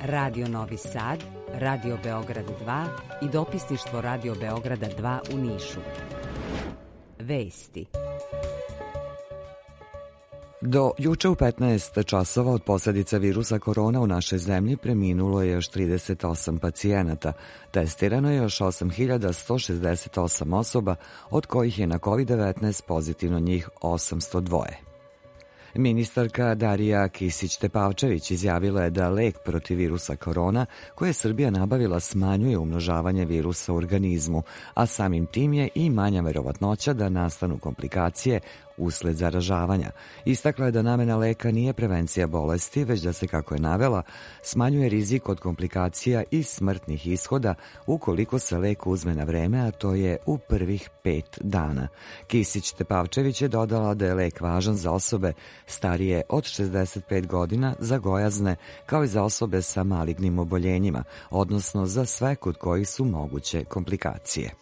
Radio Novi Sad, Radio Beograd 2 i dopisništvo Radio Beograda 2 u Nišu. Vesti. Do juče u 15 časova od posljedica virusa korona u našoj zemlji preminulo je još 38 pacijenata. Testirano je još 8.168 osoba, od kojih je na COVID-19 pozitivno njih 802. Ministarka Darija Kisić-Tepavčević izjavila je da lek protiv virusa korona koje je Srbija nabavila smanjuje umnožavanje virusa u organizmu, a samim tim je i manja verovatnoća da nastanu komplikacije usled zaražavanja. Istakla je da namena leka nije prevencija bolesti, već da se, kako je navela, smanjuje rizik od komplikacija i smrtnih ishoda ukoliko se lek uzme na vreme, a to je u prvih 5 dana. Kisić-Tepavčević je dodala da je lek važan za osobe starije od 65 godina, za gojazne, kao i za osobe sa malignim oboljenjima, odnosno za sve kod kojih su moguće komplikacije.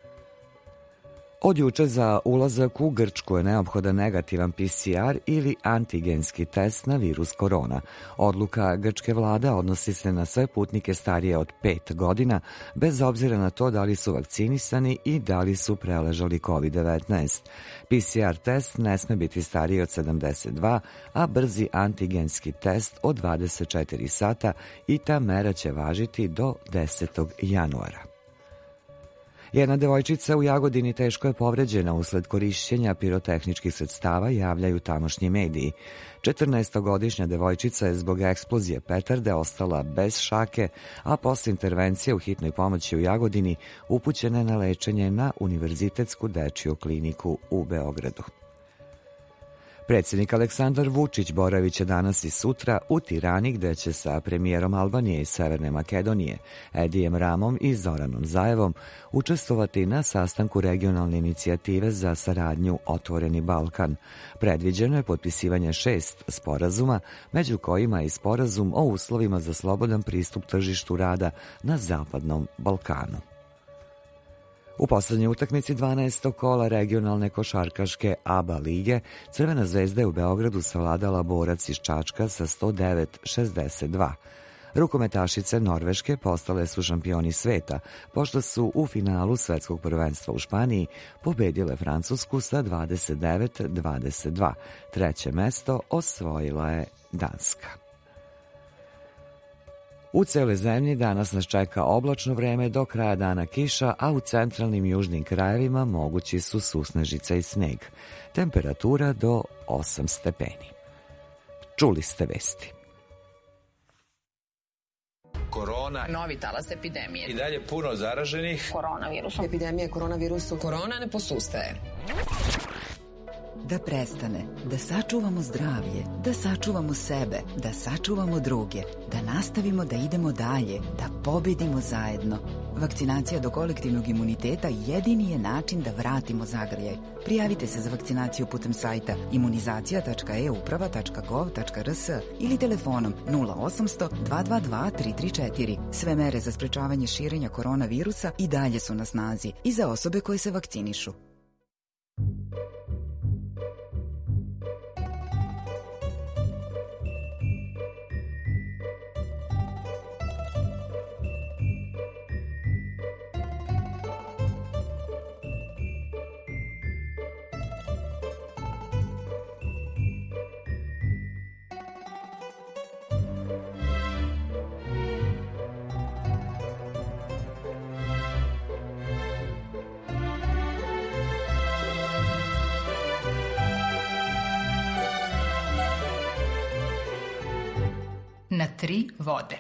Od juče za ulazak u Grčku je neophodan negativan PCR ili antigenski test na virus korona. Odluka grčke vlade odnosi se na sve putnike starije od 5 godina, bez obzira na to da li su vakcinisani i da li su preležali COVID-19. PCR test ne sme biti stariji od 72, a brzi antigenski test od 24 sata i ta mera će važiti do 10. januara. Jedna devojčica u Jagodini teško je povređena usled korišćenja pirotehničkih sredstava, javljaju tamošnji mediji. 14-godišnja devojčica je zbog eksplozije petarde ostala bez šake, a posle intervencije u hitnoj pomoći u Jagodini upućena je na lečenje na Univerzitetsku dečiju kliniku u Beogradu. Predsjednik Aleksandar Vučić boraviće danas i sutra u Tirani, gde će sa premijerom Albanije i Severne Makedonije, Edijem Ramom i Zoranom Zaevom, učestvovati na sastanku regionalne inicijative za saradnju Otvoreni Balkan. Predviđeno je potpisivanje 6 sporazuma, među kojima je i sporazum o uslovima za slobodan pristup tržištu rada na Zapadnom Balkanu. U poslednjoj utakmici 12. kola regionalne košarkaške ABA lige Crvena zvezda je u Beogradu savladala Borac iz Čačka sa 109-62. Rukometašice Norveške postale su šampioni sveta, pošto su u finalu svetskog prvenstva u Španiji pobedile Francusku sa 29-22. Treće mesto osvojila je Danska. U celoj zemlji danas nas čeka oblačno vreme, do kraja dana kiša, a u centralnim i južnim krajevima mogući su susnežica i sneg. Temperatura do 8 stepeni. Čuli ste vesti. Korona. Novi talas epidemije. I dalje puno zaraženih. Koronavirusom. Epidemija koronavirusom. Korona ne posustaje. Da prestane, da sačuvamo zdravlje, da sačuvamo sebe, da sačuvamo druge, da nastavimo da idemo dalje, da pobedimo zajedno. Vakcinacija do kolektivnog imuniteta jedini je način da vratimo zagrljaj. Prijavite se za vakcinaciju putem sajta imunizacija.euprava.gov.rs ili telefonom 0800 222 334. Sve mere za sprečavanje širenja koronavirusa i dalje su na snazi i za osobe koje se vakcinišu. Na 3 vode.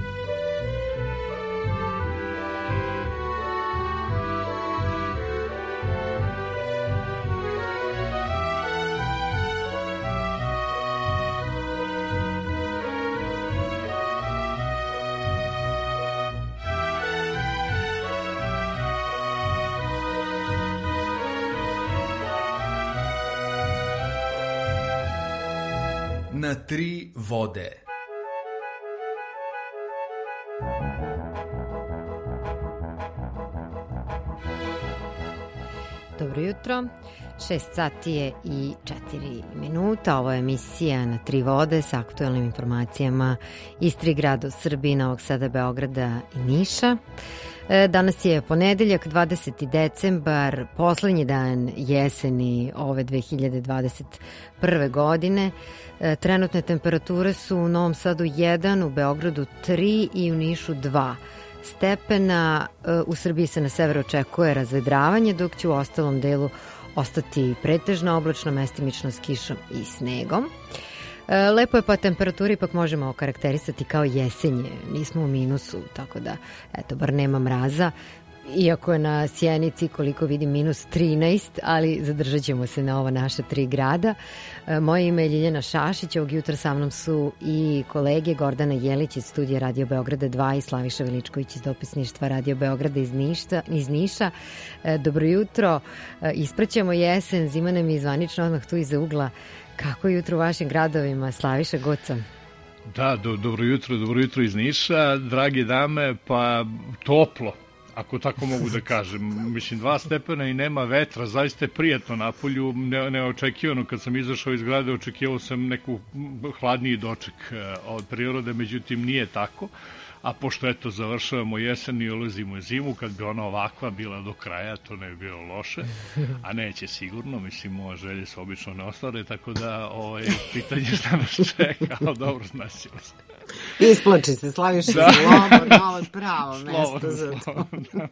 Na 3 vode. Dobro dobro jutro. 6 sati je i 4 minuta. Ovo je emisija Na tri vode sa aktuelnim informacijama iz 3 grada u Srbiji, Novog Sada, Beograda i Niša. Danas je ponedeljak, 20. decembar, poslednji dan jeseni ove 2021. godine. Trenutne temperature su u Novom Sadu 1, u Beogradu 3 i u Nišu 2 stepena. U Srbiji se na severu očekuje razvedravanje, dok će u ostalom delu ostati pretežno oblačno, mestimično s kišom i snegom. Lepo je, pa temperaturi ipak možemo okarakterisati kao jesenje. Nismo u minusu, tako da, eto, bar nema mraza. Iako je na Sjenici, koliko vidim, minus 13, ali zadržat ćemo se na ova naša 3 grada. Moje ime je Ljiljana Šašić, ovog jutra sa mnom su i kolege Gordana Jelić iz studija Radio Beograda 2 i Slaviša Veličković iz dopisništva Radio Beograda iz Niša. Dobro jutro, ispraćamo jesen, zima nam je zvanično odmah tu iza ugla. Kako je jutro u vašim gradovima, Slaviša Goca? Da, dobro jutro iz Niša, drage dame, pa toplo, ako tako mogu da kažem. Mislim, 2 stepena i nema vetra, zaista je prijatno napolju, neočekivano. Kad sam izašao iz grada, očekivao sam neku hladniji doček od prirode, međutim nije tako. A pošto eto završavamo jesen i ulazimo u zimu, kad bi ona ovakva bila do kraja, to ne bi bilo loše, a neće sigurno, mislim, moje želje se obično ne ostvare, tako da pitanje šta nas čeka, ali dobro, znaćemo se. Isplači se, Slaviša, slobodno, ovo je pravo mesto za to.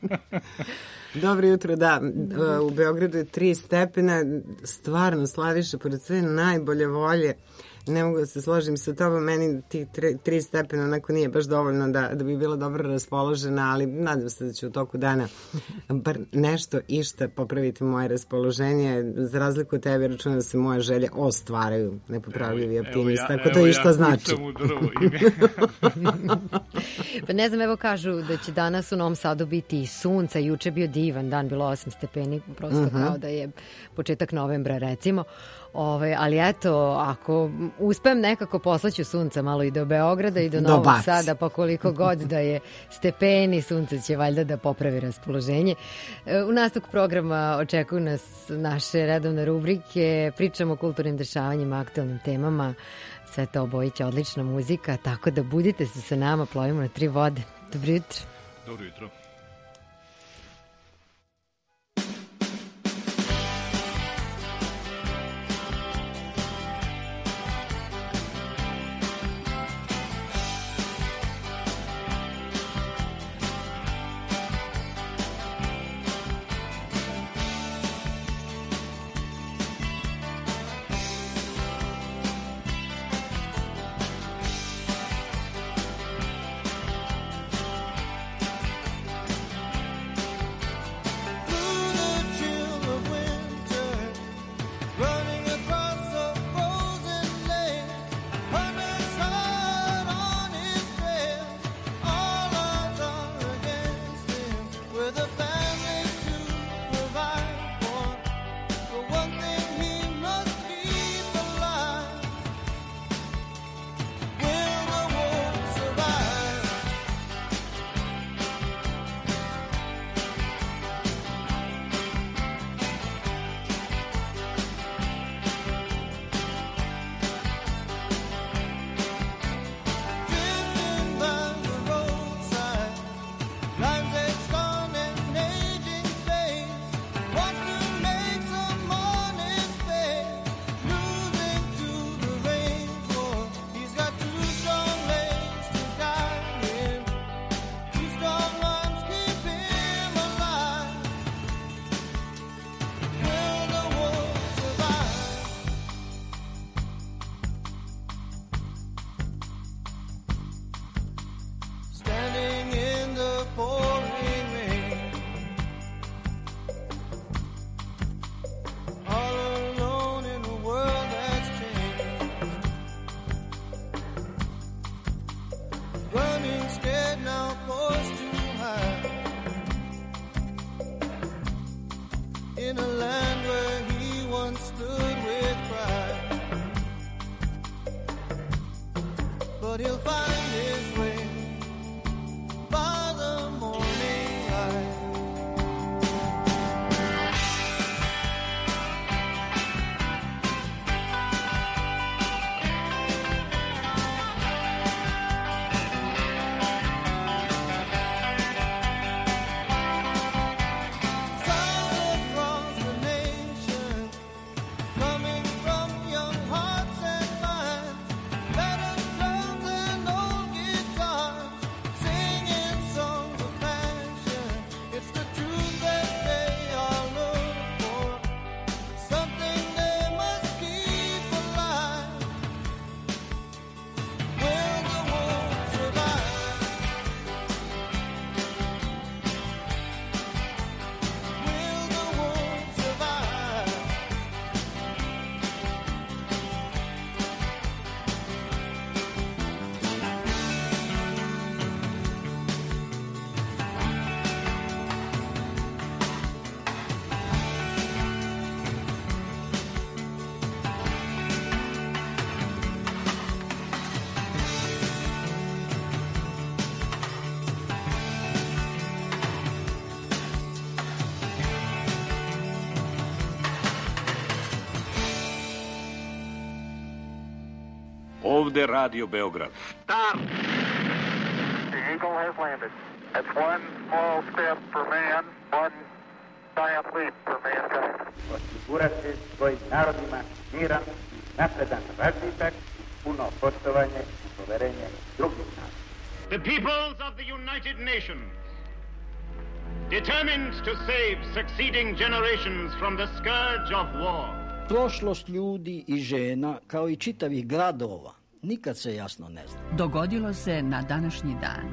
Dobro jutro, da, u Beogradu je 3 stepena, stvarno, Slaviša, pored sve najbolje volje, ne mogu da se složim sa tobom, meni tih 3 stepena onako nije baš dovoljno da bi bila dobro raspoložena, ali nadam se da će u toku dana bar nešto išta popraviti moje raspoloženje. Za razliku od tebe, računam da se moje želje ostvaraju, nepopravljivi optimist, tako to išta znači. Pa ne znam, evo kažu da će danas u Novom Sadu biti i sunca, juče bio divan dan, bilo 8 stepeni, prosto kao da je početak novembra, recimo. Ali eto, ako uspem nekako poslaću sunca malo i do Beograda i do Novog Sada, pa koliko god da je stepeni, sunce će valjda da popravi raspoloženje. U nastavku programa očekuju nas naše redovne rubrike, pričamo o kulturnim dešavanjima, aktualnim temama, sve to obojiće odlična muzika, tako da budite se sa nama, plovimo na 3 vode. Dobro jutro. Dobro jutro. Ovde Radio Beograd. Stop! The Eagle has landed. That's one small step for man, one giant leap for mankind. Osigurati svojim narodima miran i napredan razvitak, puno poštovanje i poverenje drugih naroda. The peoples of the United Nations, determined to save succeeding generations from the scourge of war. Prošlost ljudi i žena, kao i čitavih gradova, nikad se jasno ne zna. Dogodilo se na današnji dan.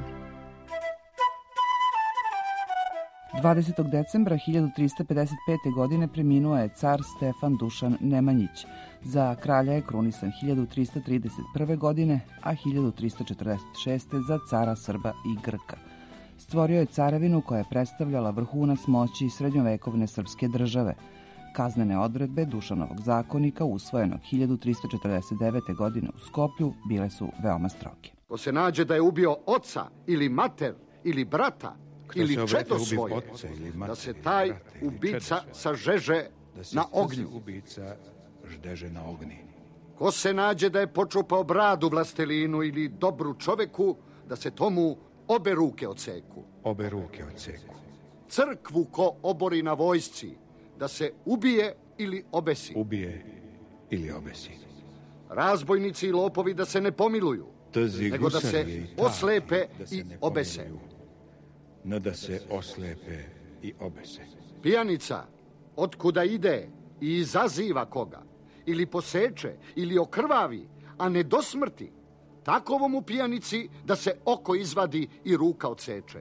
20. decembra 1355. godine preminuo je car Stefan Dušan Nemanjić. Za kralja je krunisan 1331. godine, a 1346. za cara Srba i Grka. Stvorio je carevinu koja je predstavljala vrhunac moći srednjovekovne srpske države. Kaznene odredbe Dušanovog zakonika, usvojenog 1349. godine u Skoplju, bile su veoma stroge. Ko se nađe da je ubio oca ili mater ili brata ili čedo svoje, da se taj ubica sažeže na ognju. Ko se nađe da je počupao bradu vlastelinu ili dobru čoveku, da se tomu obe ruke odseku. Crkvu ko obori na vojsci, da se ubije ili obesi. Razbojnici i lopovi da se ne pomiluju, nego da se oslepe i obese. Pijanica, otkuda ide i izaziva koga, ili poseče, ili okrvavi, a ne do smrti, takovom u pijanici da se oko izvadi i ruka odseče.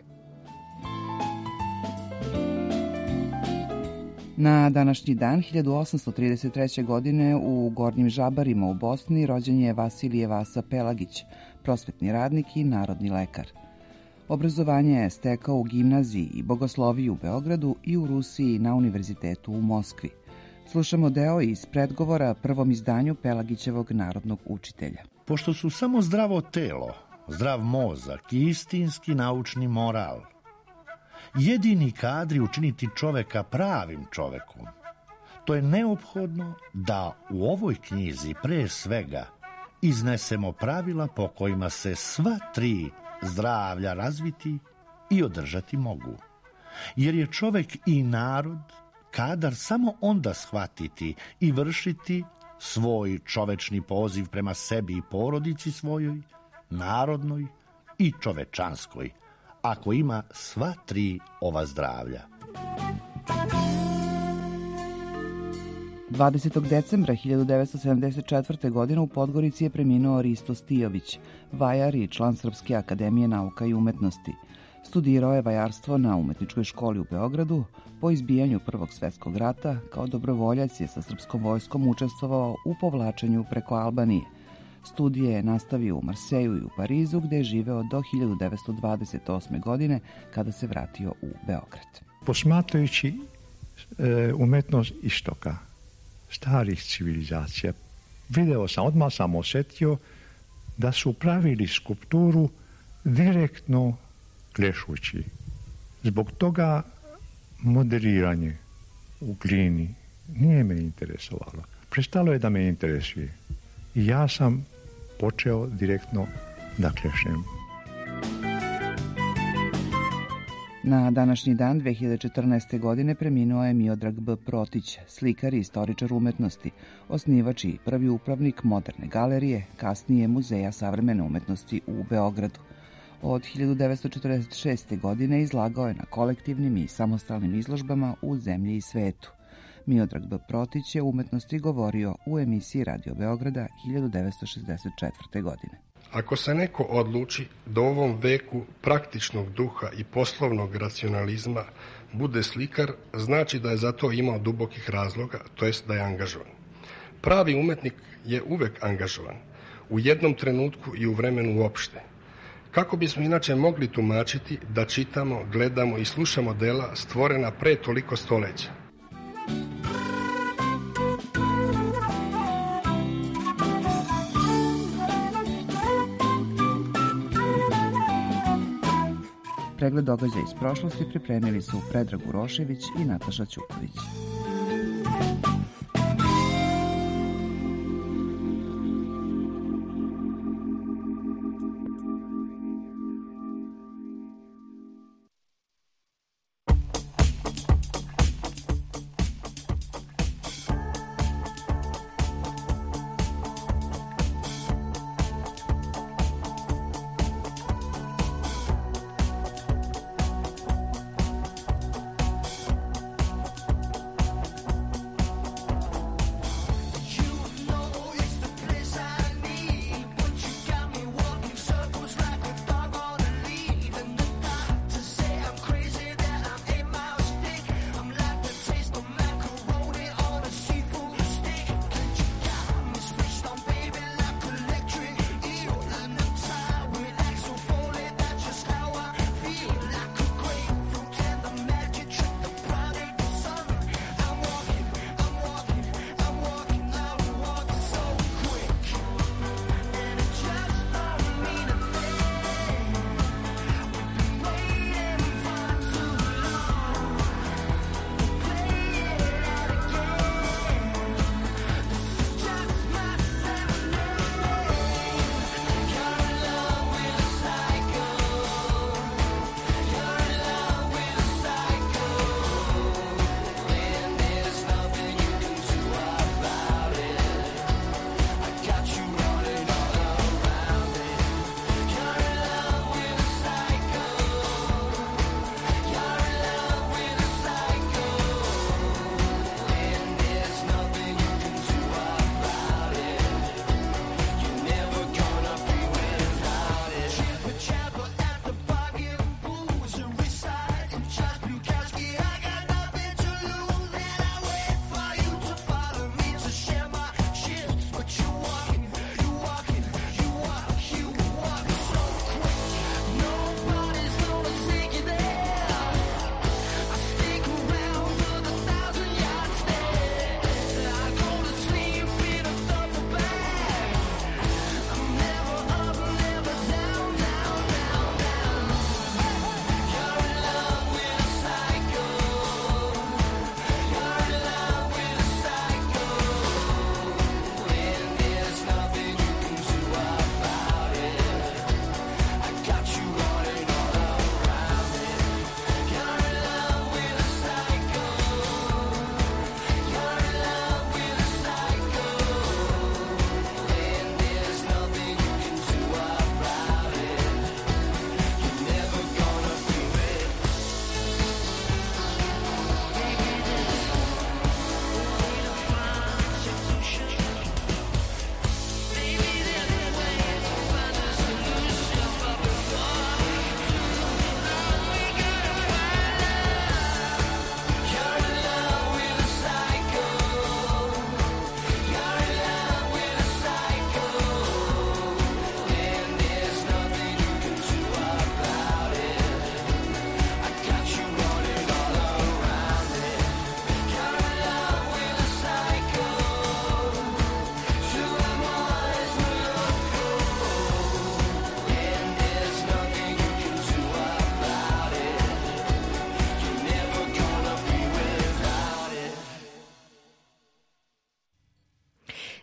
Na današnji dan, 1833. godine, u Gornjim Žabarima u Bosni rođen je Vasilije Vasa Pelagić, prosvetni radnik i narodni lekar. Obrazovanje je stekao u gimnaziji i bogosloviji u Beogradu i u Rusiji na univerzitetu u Moskvi. Slušamo deo iz predgovora prvom izdanju Pelagićevog narodnog učitelja. Pošto su samo zdravo telo, zdrav mozak i istinski naučni moral jedini kadri učiniti čoveka pravim čovekom, to je neophodno da u ovoj knjizi pre svega iznesemo pravila po kojima se sva tri zdravlja razviti i održati mogu. Jer je čovek i narod kadar samo onda shvatiti i vršiti svoj čovečni poziv prema sebi i porodici svojoj, narodnoj i čovečanskoj, ako ima sva tri ova zdravlja. 20. decembra 1974. godine u Podgorici je preminuo Risto Stijović, vajar i član Srpske akademije nauka i umetnosti. Studirao je vajarstvo na umetničkoj školi u Beogradu. Po izbijanju Prvog svjetskog rata, kao dobrovoljac je sa srpskom vojskom učestvovao u povlačenju preko Albanije. Studije je nastavio u Marseju i u Parizu, gde je živeo do 1928. godine, kada se vratio u Beograd. Posmatrajući umetnost istoka, starih civilizacija, odmah sam osjetio da su pravili skulpturu direktno klešući. Zbog toga modeliranje u glini nije me interesovalo. Prestalo je da me interesuje. I ja sam počeo direktno da klešem. Na današnji dan 2014. godine preminuo je Miodrag B. Protić, slikar i istoričar umetnosti, osnivač i prvi upravnik Moderne galerije, kasnije Muzeja savremene umetnosti u Beogradu. Od 1946. godine izlagao je na kolektivnim i samostalnim izložbama u zemlji i svetu. Miodrag B. Protić je o umetnosti govorio u emisiji Radio Beograda 1964. godine. Ako se neko odluči da u ovom veku praktičnog duha i poslovnog racionalizma bude slikar, znači da je za to imao dubokih razloga, to jest da je angažovan. Pravi umetnik je uvek angažovan, u jednom trenutku i u vremenu uopšte. Kako bismo inače mogli tumačiti da čitamo, gledamo i slušamo dela stvorena pre toliko stoleća? Pregled događaja iz prošlosti pripremili su Predrag Urošević i Nataša Ćuković.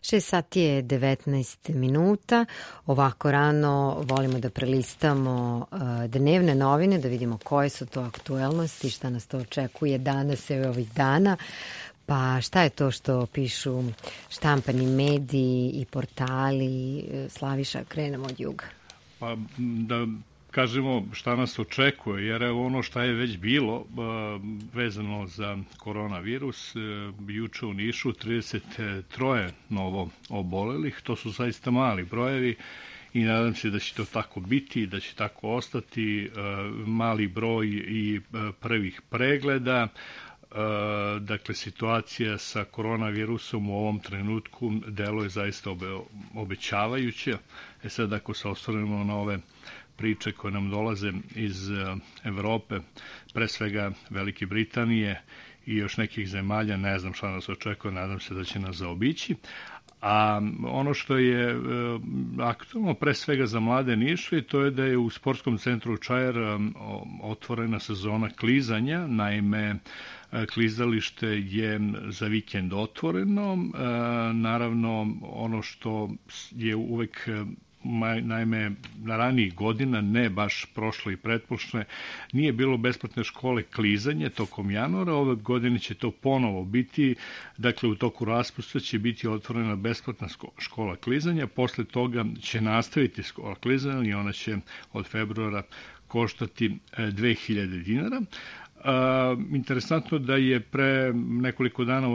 6 sati je 19 minuta. Ovako rano volimo da prelistamo dnevne novine, da vidimo koje su to aktuelnosti, šta nas to očekuje danas i ovih dana. Pa šta je to što pišu štampani mediji i portali? Slaviša, krenemo od juga. Pa da kažemo šta nas očekuje, jer je ono šta je već bilo vezano za koronavirus. Juče u Nišu 33 novo obolelih, to su zaista mali brojevi i nadam se da će to tako biti, da će tako ostati. Mali broj i prvih pregleda. Dakle, situacija sa koronavirusom u ovom trenutku deluje zaista obećavajuće. Sad ako se osvrnemo na ove priče koje nam dolaze iz Evrope, pre svega Velike Britanije i još nekih zemalja, ne znam šta nas očekuje, nadam se da će nas zaobići. A ono što je aktualno pre svega za mlade Nišve, to je da je u sportskom centru Čajer otvorena sezona klizanja. Naime, klizalište je za vikend otvoreno. Naravno, ono što je uvek, naime, na ranijih godina, ne baš prošle i pretprošle, nije bilo besplatne škole klizanje tokom januara. Ove godine će to ponovo biti. Dakle, u toku raspusta će biti otvorena besplatna škola klizanja. Posle toga će nastaviti škola klizanja i ona će od februara koštati 2000 dinara. Interesantno da je pre nekoliko dana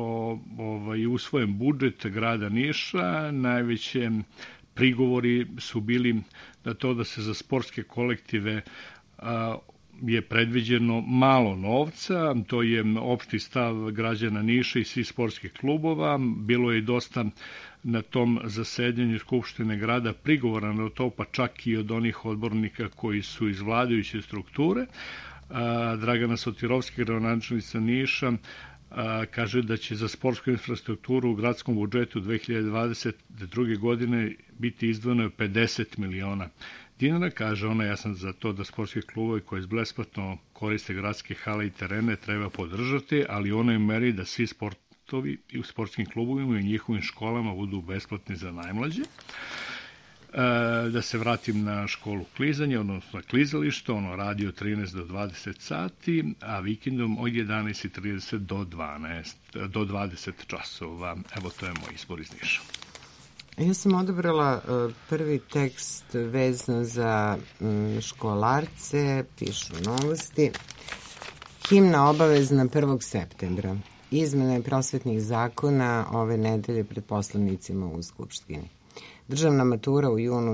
usvojen budžet grada Niša. Najveće prigovori su bili na to da se za sportske kolektive je predviđeno malo novca. To je opšti stav građana Niša i svih sportskih klubova. Bilo je dosta na tom zasedanju Skupštine grada prigovora na to, pa čak i od onih odbornika koji su iz vladajuće strukture. Dragana Sotirovska, gradonačelnica Niša, kaže da će za sportsku infrastrukturu u gradskom budžetu 2022. godine biti izdvojeno 50 miliona dinara. Kaže ona, ja sam za to da sportski klubovi koji besplatno koriste gradske hale i terene treba podržati, ali u onoj meri da svi sportovi i u sportskim klubovima i njihovim školama budu besplatni za najmlađe. Da se vratim na školu klizanja, odnosno na klizalište, ono radi od 13 do 20 sati, a vikendom od 11:30 do 20 časova. Evo, to je moj izbor iz Niša. Ja sam odabrala prvi tekst vezan za školarce, pišu novosti. Himna obavezna 1. septembra. Izmene prosvetnih zakona ove nedelje pred poslanicima u Skupštini. Državna matura u junu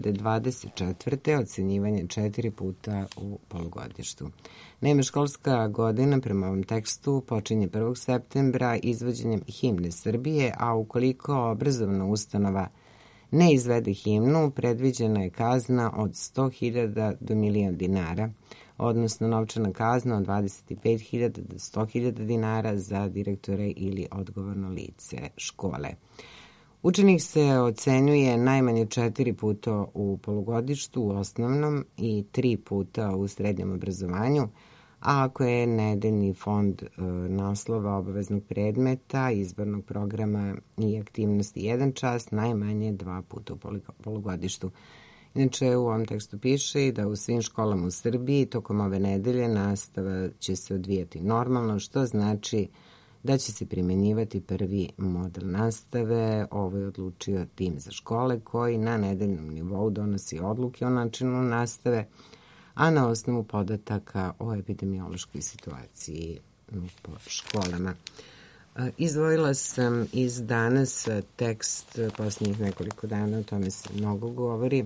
2024. ocenjivanje 4 puta u polugodištu. Naime, školska godina prema ovom tekstu počinje 1. septembra izvođenjem himne Srbije, a ukoliko obrazovna ustanova ne izvede himnu, predviđena je kazna od 100.000 do 1.000.000 dinara, odnosno novčana kazna od 25.000 do 100.000 dinara za direktore ili odgovorno lice škole. Učenik se ocenjuje najmanje 4 puta u polugodištu u osnovnom i 3 puta u srednjem obrazovanju, a ako je nedeljni fond naslova obaveznog predmeta, izbornog programa i aktivnosti 1 čas, najmanje 2 puta u polugodištu. Inače, u ovom tekstu piše da u svim školama u Srbiji tokom ove nedelje nastava će se odvijati normalno, što znači da će se primenjivati prvi model nastave. Ovo je odlučio tim za škole koji na nedeljnom nivou donosi odluke o načinu nastave, a na osnovu podataka o epidemiološkoj situaciji po školama. Izdvojila sam iz danas tekst posljednjih nekoliko dana, o tome se mnogo govori.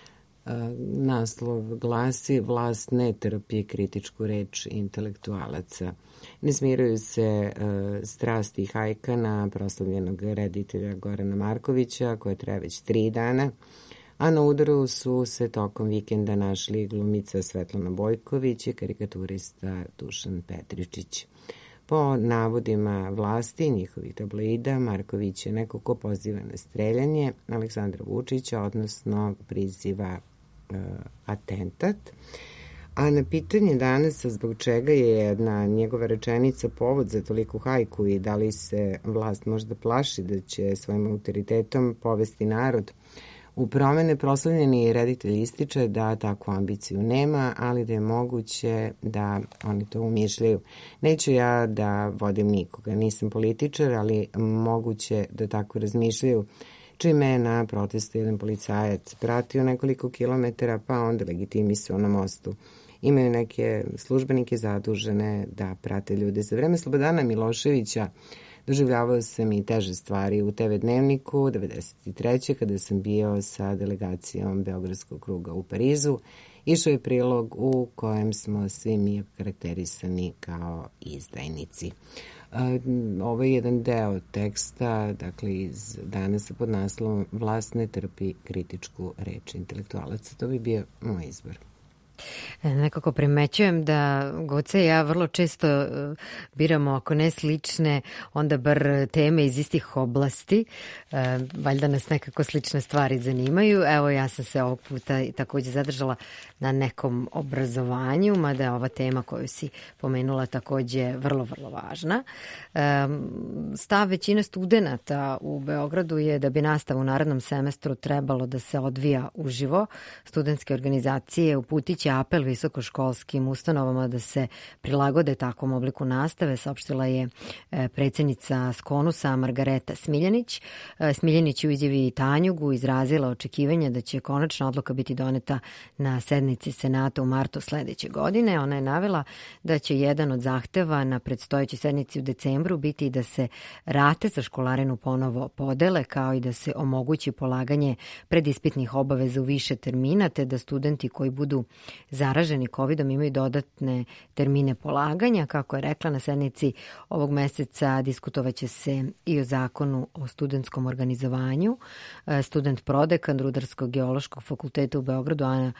Naslov glasi: Vlast ne trpi kritičku reč intelektualaca. Ne smiruju se strasti hajkana proslavljenog reditelja Gorana Markovića, koje traje već 3 dana, a na udaru su se tokom vikenda našli glumica Svetlana Bojković i karikaturista Dušan Petričić. Po navodima vlasti i njihovih tabloida, Marković je neko ko poziva na streljanje Aleksandra Vučića, odnosno priziva atentat. A na pitanje danas zbog čega je jedna njegova rečenica povod za toliku hajku i da li se vlast možda plaši da će svojim autoritetom povesti narod u promene, proslavljeni reditelj ističe da takvu ambiciju nema, ali da je moguće da oni to umišljaju. Neću ja da vodim nikoga, nisam političar, ali moguće da tako razmišljaju. Čime je na protestu jedan policajac pratio nekoliko kilometara, pa onda legitimisao na mostu. Imaju neke službenike zadužene da prate ljude. Za vreme Slobodana Miloševića doživljavao sam i teže stvari u TV Dnevniku 1993. kada sam bio sa delegacijom Beogradskog kruga u Parizu. Išao je prilog u kojem smo svi mi karakterisani kao izdajnici. Ovo je jedan deo teksta, dakle iz Danasa pod naslovom Vlast ne trpi kritičku reč intelektualaca. To bi bio moj izbor. Nekako primećujem da Goce i ja vrlo često biramo, ako ne slične, onda bar teme iz istih oblasti. Valjda nas nekako slične stvari zanimaju. Evo, ja sam se ovog puta također zadržala na nekom obrazovanju, mada je ova tema koju si pomenula također vrlo, vrlo važna. Stav većine studenata u Beogradu je da bi nastava u narednom semestru trebalo da se odvija uživo. Studentske organizacije uputiće apel visokoškolskim ustanovama da se prilagode takvom obliku nastave, saopštila je predsjednica Skonusa Margareta Smiljanić. Smiljanić u izjavi Tanjugu izrazila očekivanje da će konačna odluka biti doneta na sednici Senata u martu sledeće godine. Ona je navela da će jedan od zahteva na predstojećoj sednici u decembru biti da se rate za školarinu ponovo podele, kao i da se omogući polaganje predispitnih obaveza u više termina, te da studenti koji budu zaraženi COVID-om imaju dodatne termine polaganja. Kako je rekla, na sednici ovog meseca diskutovaće se i o zakonu o studentskom organizovanju. Student prodekan Rudarsko-geološkog fakulteta u Beogradu Ana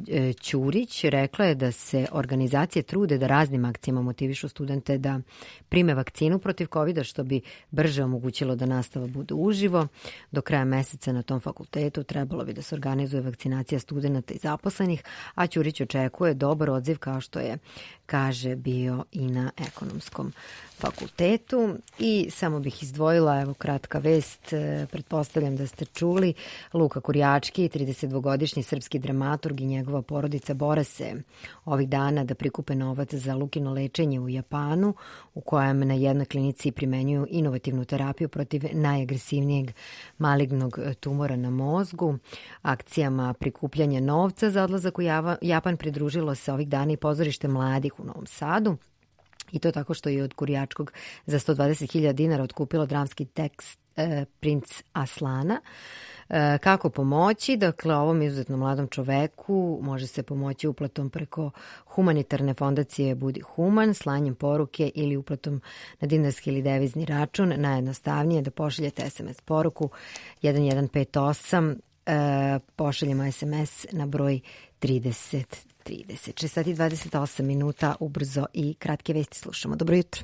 Ćurić rekla je da se organizacije trude da raznim akcijama motivišu studente da prime vakcinu protiv COVID-a, što bi brže omogućilo da nastava bude uživo. Do kraja meseca na tom fakultetu trebalo bi da se organizuje vakcinacija studenta i zaposlenih, a Ćurić očekuje dobar odziv kao što je, kaže, bio i na ekonomskom fakultetu. I samo bih izdvojila, evo kratka vest, pretpostavljam da ste čuli, Luka Kurjački, 32-godišnji srpski dramaturg i njegova porodica bore se ovih dana da prikupe novac za Lukino lečenje u Japanu, u kojem na jednoj klinici primenjuju inovativnu terapiju protiv najagresivnijeg malignog tumora na mozgu. Akcijama prikupljanja novca za odlazak u Japan pridružilo se ovih dana i pozorište mladih u Novom Sadu. I to tako što je od Kurjačkog za 120.000 dinara otkupilo dramski tekst Princ Aslana. Kako pomoći? Dakle, ovom izuzetno mladom čoveku može se pomoći uplatom preko humanitarne fondacije Budi Human, slanjem poruke ili uplatom na dinarski ili devizni račun. Najjednostavnije je da pošaljete SMS poruku 1158, pošaljemo SMS na broj 3030. 6:28 minuta, ubrzo i kratke vesti slušamo. Dobro jutro.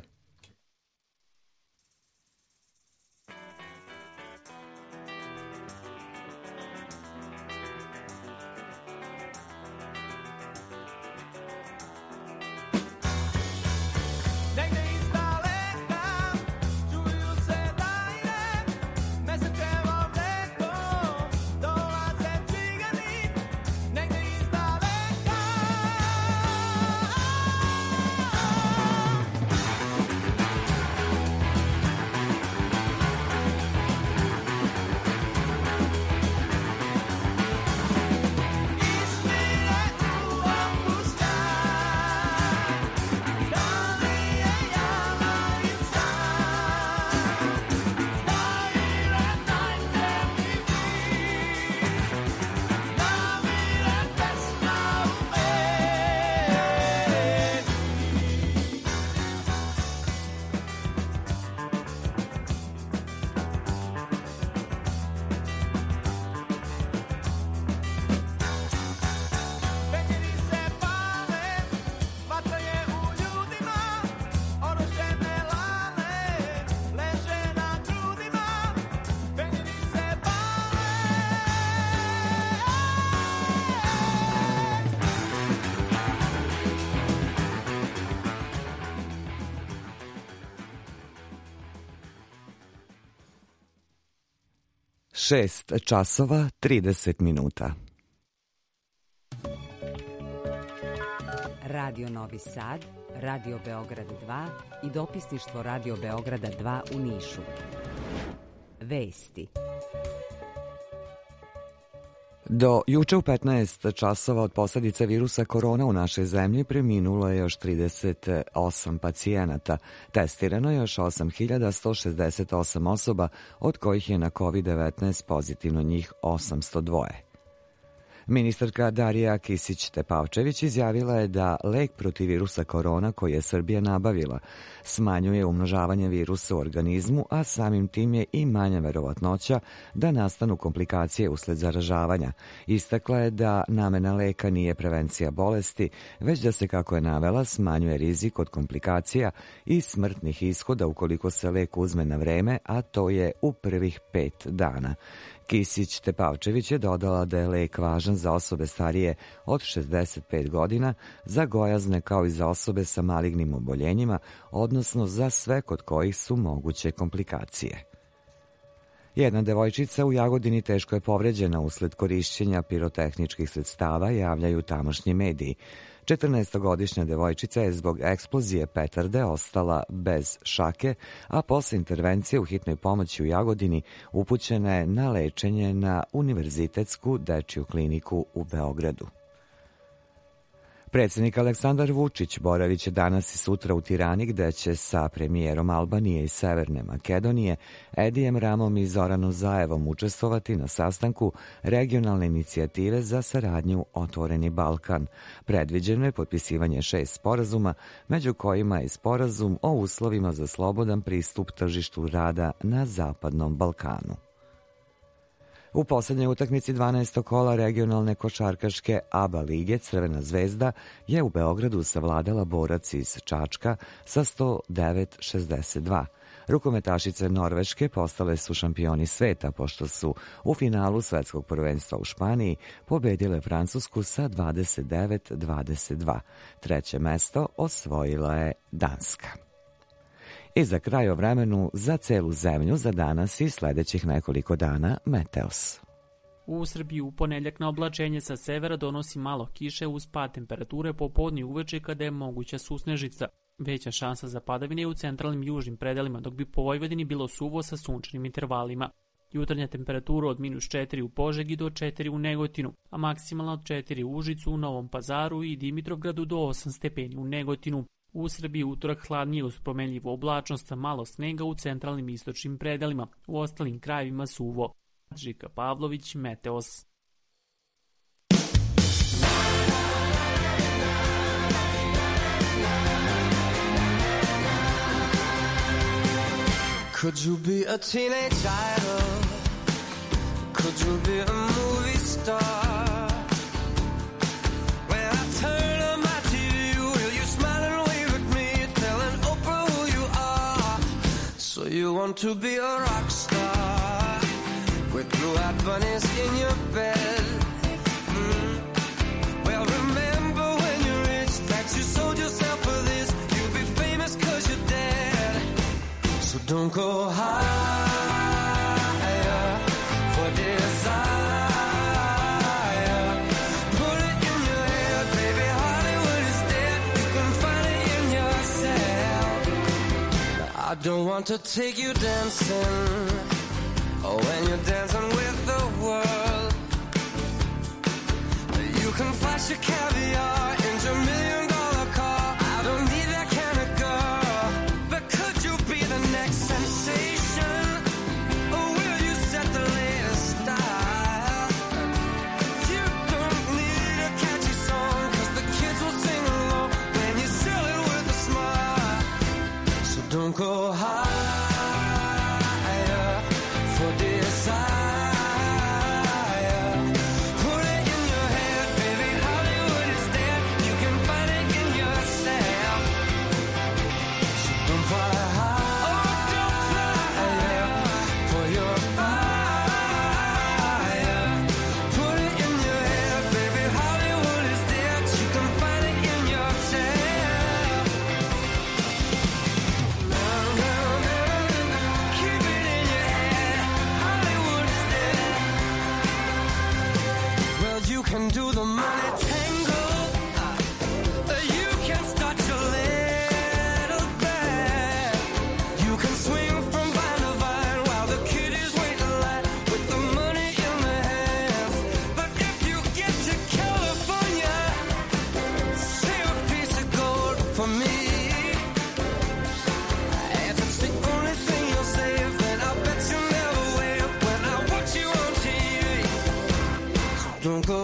6 časova 30 minuta. Radio Novi Sad, Radio Beograd 2 i dopisništvo Radio Beograda 2 u Nišu. Vesti. Do juče u 15 časova od posljedica virusa korona u našoj zemlji preminulo je još 38 pacijenata. Testirano je još 8.168 osoba, od kojih je na COVID-19 pozitivno njih 802. Ministarka Darija Kisić-Tepavčević izjavila je da lek protiv virusa korona koji je Srbija nabavila smanjuje umnožavanje virusa u organizmu, a samim tim je i manja verovatnoća da nastanu komplikacije usled zaražavanja. Istakla je da namena leka nije prevencija bolesti, već da se, kako je navela, smanjuje rizik od komplikacija i smrtnih ishoda ukoliko se lek uzme na vreme, a to je u prvih 5 dana. Kisić-Tepavčević je dodala da je lek važan za osobe starije od 65 godina, za gojazne kao i za osobe sa malignim oboljenjima, odnosno za sve kod kojih su moguće komplikacije. Jedna devojčica u Jagodini teško je povređena usled korišćenja pirotehničkih sredstava, javljaju tamošnji mediji. 14-godišnja devojčica je zbog eksplozije petarde ostala bez šake, a posle intervencije u hitnoj pomoći u Jagodini upućena je na lečenje na Univerzitetsku dečiju kliniku u Beogradu. Predsjednik Aleksandar Vučić boraviće danas i sutra u Tirani, gde će sa premijerom Albanije i Severne Makedonije Edijem Ramom i Zoranom Zaevom učestvovati na sastanku regionalne inicijative za saradnju Otvoreni Balkan. Predviđeno je potpisivanje 6 sporazuma, među kojima je sporazum o uslovima za slobodan pristup tržištu rada na Zapadnom Balkanu. U poslednjoj utakmici 12. kola regionalne košarkaške ABA lige Crvena zvezda je u Beogradu savladala Borac iz Čačka sa 109-62. Rukometašice Norveške postale su šampioni sveta pošto su u finalu svetskog prvenstva u Španiji pobedile Francusku sa 29-22. Treće mesto osvojila je Danska. I za kraj o vremenu za celu zemlju za danas i sledećih nekoliko dana Meteos. U Srbiji u ponedjeljak na oblačenje sa severa donosi malo kiše uz pad temperature popodne i uveče kada je moguća susnežica. Veća šansa za padavine je u centralnim i južnim predelima, dok bi po Vojvodini bilo suvo sa sunčanim intervalima. Jutarnja temperatura od -4 u Požegi do 4 u Negotinu, a maksimalna od 4 u Užicu, u Novom Pazaru i Dimitrovgradu do 8 stepeni u Negotinu. U Srbiji utorak hladnije uz promenljivu oblačnost sa malo snega u centralnim i istočnim predelima, u ostalim krajevima suvo. Žika Pavlović, Meteos. Could you be a teenage idol? Could you be a movie star? So you want to be a rock star with blue-eyed bunnies in your bed. Well, remember when you're rich that you sold yourself for this. You'll be famous 'cause you're dead. So don't go higher for desire. Put it in your head, baby, Hollywood is dead. You can find it in yourself. I don't want to take you dancing, oh, when you're dancing with the world. You can flash your caviar into your $1,000,000 car. I don't need that kind of girl. But could you be the next sensation? Or will you set the latest style? You don't need a catchy song, 'cause the kids will sing along when you sell it with a smile. So don't go high. through the money tangle. You can start your little band. You can swing from vine to vine while the kiddies wait in line with the money in their hands. But if you get to California, save a piece of gold for me. If it's the only thing you'll save, then I'll bet you never wave when I watch you on TV. So don't go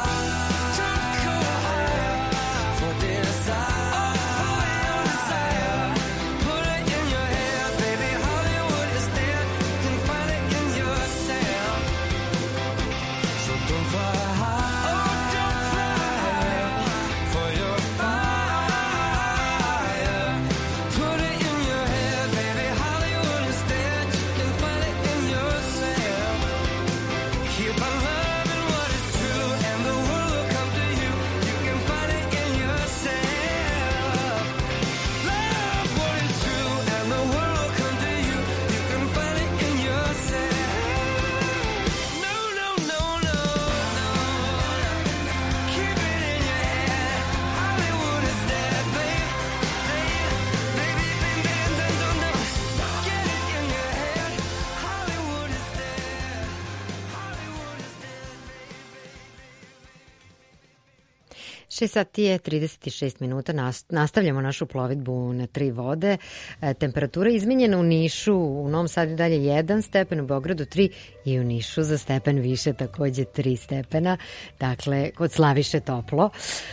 sati je 36 minuta, nastavljamo našu plovidbu na 3 vode. Temperatura je izmenjena u Nišu, u Novom Sadu dalje 1 stepen, u Beogradu 3 i u Nišu za stepen više takođe 3 stepena, dakle kod Slaviše toplo.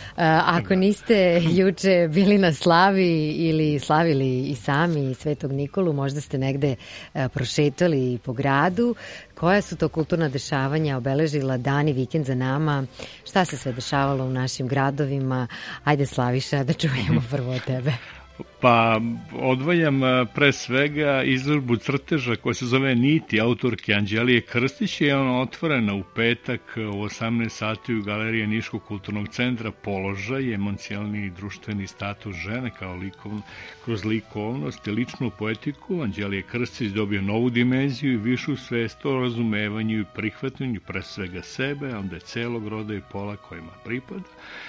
Ako niste juče bili na slavi ili slavili i sami Svetog Nikolu, možda ste negde prošetali po gradu. Koja su to kulturna dešavanja obeležila dan i vikend za nama? Šta se sve dešavalo u našim gradovima? Ajde, Slaviša, da čujemo prvo od tebe. Pa odvajam pre svega izložbu crteža koja se zove Niti, autorke Anđelije Krstić, je ona otvorena u petak u 18 sati u Galeriji Niškog kulturnog centra. Položaj, emocionalni i društveni status žene kao kroz likovnost i ličnu poetiku. Anđelije Krstić dobio novu dimenziju i višu svest o razumevanju i prihvatanju pre svega sebe, a onda je celog roda i pola kojima pripada.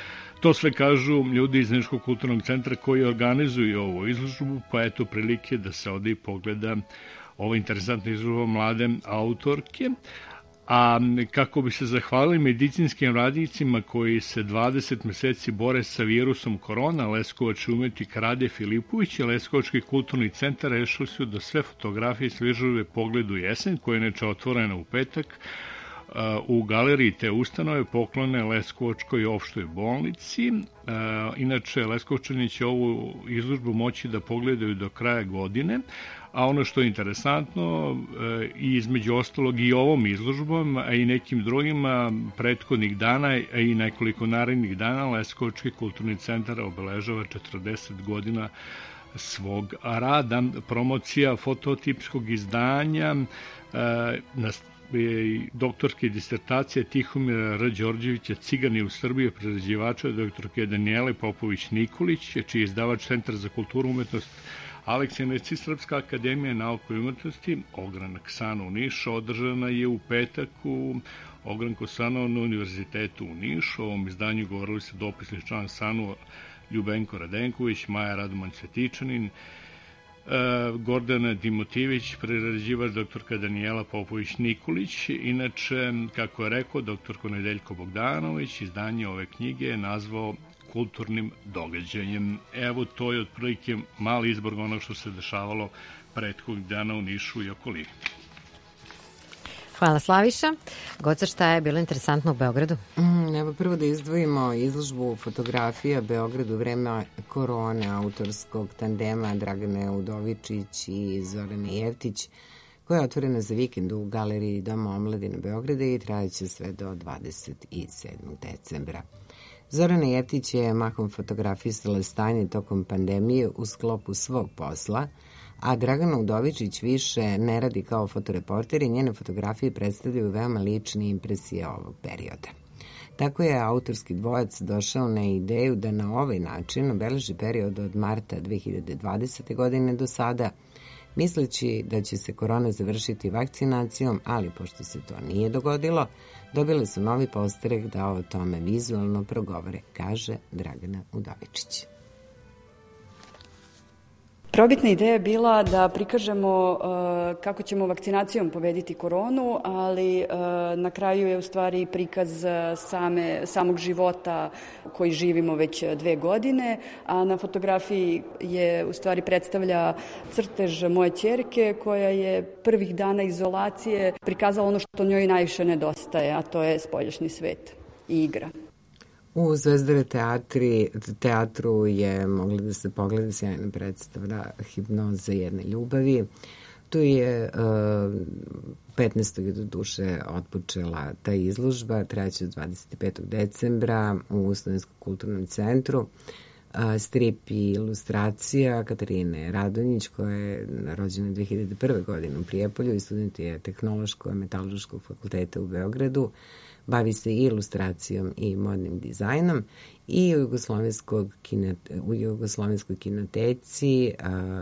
To sve kažu ljudi iz Niškog kulturnog centra koji organizuju ovu izložbu, pa eto prilike da se ode i pogleda ova interesantna izložba mlade autorke. A kako bi se zahvalili medicinskim radnicima koji se 20 meseci bore sa virusom korona, leskovač umetnik Rade Filipović i Leskovački kulturni centar rešili su da sve fotografije iz izložbe Pogled u jesen, koja je neče otvorena u petak, u galeriji te ustanove poklone Leskovačkoj opštoj bolnici. Inače, Leskovačani će ovu izložbu moći da pogledaju do kraja godine, a ono što je interesantno, i između ostalog i ovom izložbom, a i nekim drugima prethodnih dana, a i nekoliko narednih dana, Leskovački kulturni centar obeležava 40 godina svog rada. Promocija fototipskog izdanja doktorske disertacije Tihomira R. Đorđevića Cigani u Srbiji, prerađivača doktorke Danijele Popović-Nikolić, čiji je izdavač Centar za kulturu i umetnost Aleksinac i Srpska akademija nauke i umetnosti, Ogranak SANU u Nišu, održana je u petak u Ogranku SANU na Univerzitetu u Nišu. O ovom izdanju govorili se dopisni član SANU Ljubenko Radenković, Maja Radoman Cvetičanin, Gordana Dimotijević, prerađivač doktorka Danijela Popović-Nikolić. Inače, kako je rekao doktorko Nedeljko Bogdanović, izdanje ove knjige je nazvao kulturnim događajem. Evo, to je otprilike mali izbor onog što se dešavalo prethodnih dana u Nišu i okolini. Hvala, Slaviša. Goca, šta je bilo interesantno u Beogradu? Evo prvo da izdvojimo izložbu fotografija Beogradu u vreme korone autorskog tandema Dragane Udovičić i Zorane Jeftić, koja je otvorena za vikend u Galeriji Doma omladine Beograda i trajaće sve do 27. decembra. Zorana Jeftić je mahom fotografisala stanje tokom pandemije u sklopu svog posla, a Dragana Udovičić više ne radi kao fotoreporter i njene fotografije predstavljaju veoma lične impresije ovog perioda. Tako je autorski dvojac došao na ideju da na ovaj način obeleži period od marta 2020. godine do sada, Misleći da će se korona završiti vakcinacijom, ali pošto se to nije dogodilo, dobile su novi posterek da o tome vizualno progovore, kaže Dragana Udovičić. Probitna ideja je bila da prikažemo kako ćemo vakcinacijom pobediti koronu, ali na kraju je u stvari prikaz samog života koji živimo već 2 godine, a na fotografiji je u stvari predstavlja crtež moje ćerke koja je prvih dana izolacije prikazala ono što njoj najviše nedostaje, a to je spoljašnji svet i igra. U Zvezdare teatru je mogla da se pogleda sjajna predstava Hipnoza jedne ljubavi. Tu je 15. do duše otpočela ta izložba, trajaće od 25. decembra u Slovenskom kulturnom centru. Strip i ilustracija Katarine Radonjić, koja je rođena 2001. godine u Prijepolju i student je Tehnološko-metalurškog fakulteta u Beogradu. Bavi se i ilustracijom i modnim dizajnom i u Jugoslovenskoj kinoteci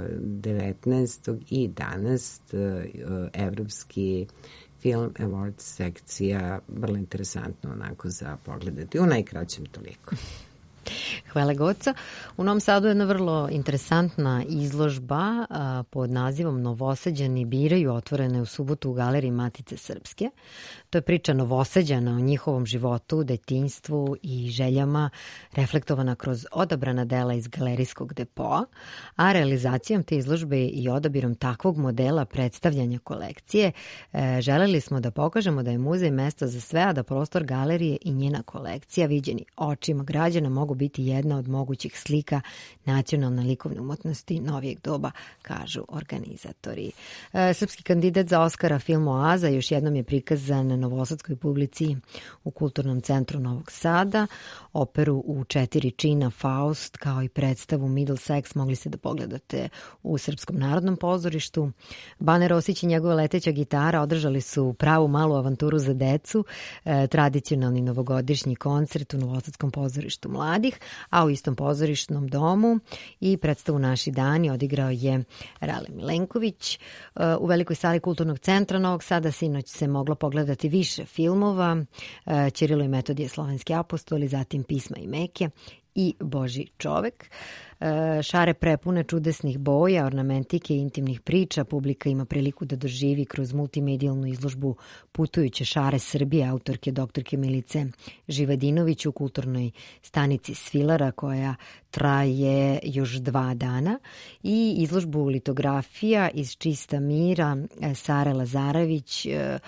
19. i danas Evropski Film Awards sekcija, vrlo interesantno onako za pogledati, u najkraćem toliko. Hvala Goco. U Novom Sadu je jedna vrlo interesantna izložba pod nazivom Novosađani biraju, otvorena je u subotu u Galeriji Matice Srpske. To je priča Novosađana o njihovom životu, detinjstvu i željama reflektovana kroz odabrana dela iz galerijskog depoa, a realizacijom te izložbe i odabirom takvog modela predstavljanja kolekcije želeli smo da pokažemo da je muzej mesto za sve, a da prostor galerije i njena kolekcija viđeni očima građana mogu biti jedna od mogućih slika nacionalne likovne umetnosti novijeg doba, kažu organizatori. Srpski kandidat za Oskara film Oaza još jednom je prikazan na novosadskoj publici u Kulturnom centru Novog Sada. Operu u 4 čina Faust kao i predstavu Middlesex mogli ste da pogledate u Srpskom narodnom pozorištu. Bane Rosić i njegova leteća gitara održali su pravu malu avanturu za decu, tradicionalni novogodišnji koncert u Novosadskom pozorištu mladih, a u istom pozorišnom domu i predstavu Naši dani odigrao je Rale Milenković. U velikoj sali Kulturnog centra Novog Sada sinoć se moglo pogledati više filmova, Ćirilo i Metodije slovenski apostoli, zatim Pisma i Meke i Božji čovek. Šare prepune čudesnih boja, ornamentike i intimnih priča publika ima priliku da doživi kroz multimedijalnu izložbu Putujuće šare Srbije autorke doktorke Milice Živadinović u kulturnoj stanici Svilara koja traje još 2 dana i izložbu litografija iz čista mira Sare Lazarević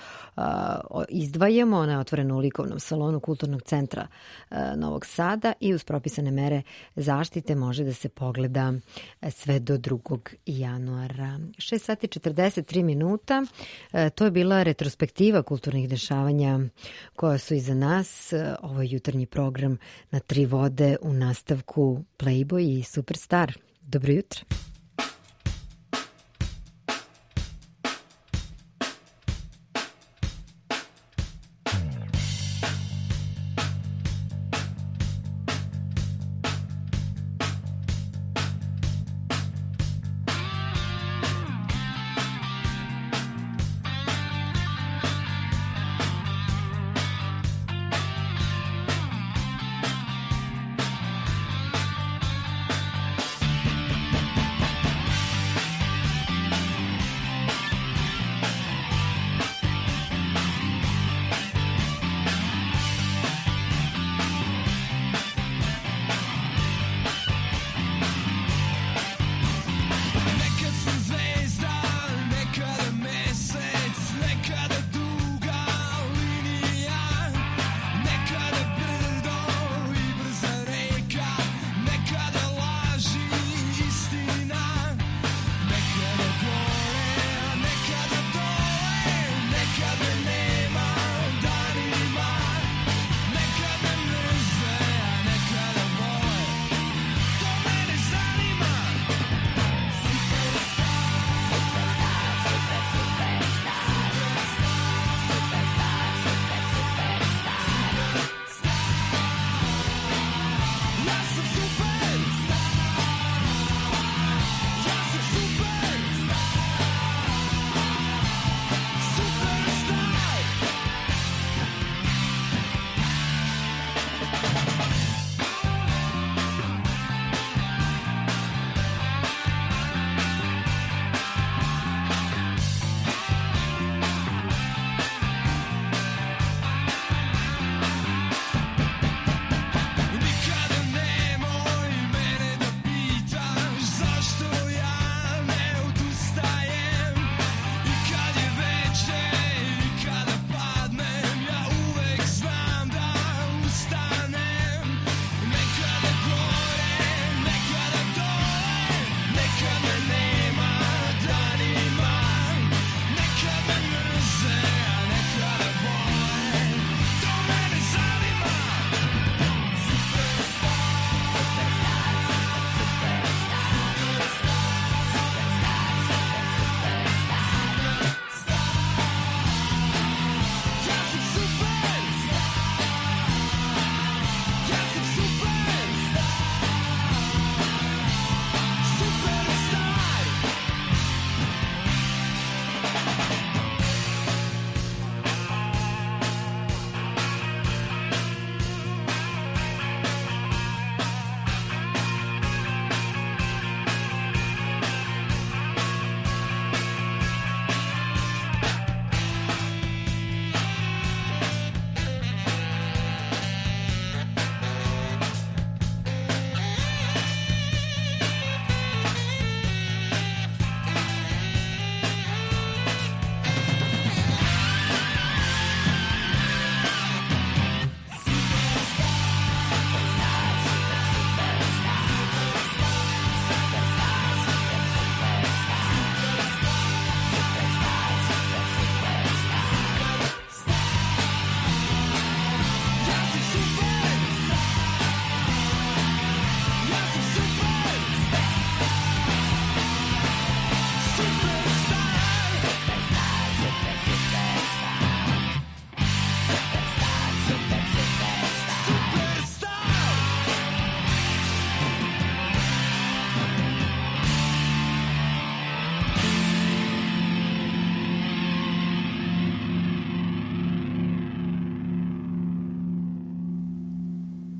izdvajamo. Ona je otvorena u likovnom salonu Kulturnog centra Novog Sada i uz propisane mere zaštite može da se pogleda sve do 2. januara. 6 sati 43 minuta. To je bila retrospektiva kulturnih dešavanja koja su iza nas. Ovo je jutarnji program na 3 vode u nastavku Playboy i Superstar. Dobro jutro.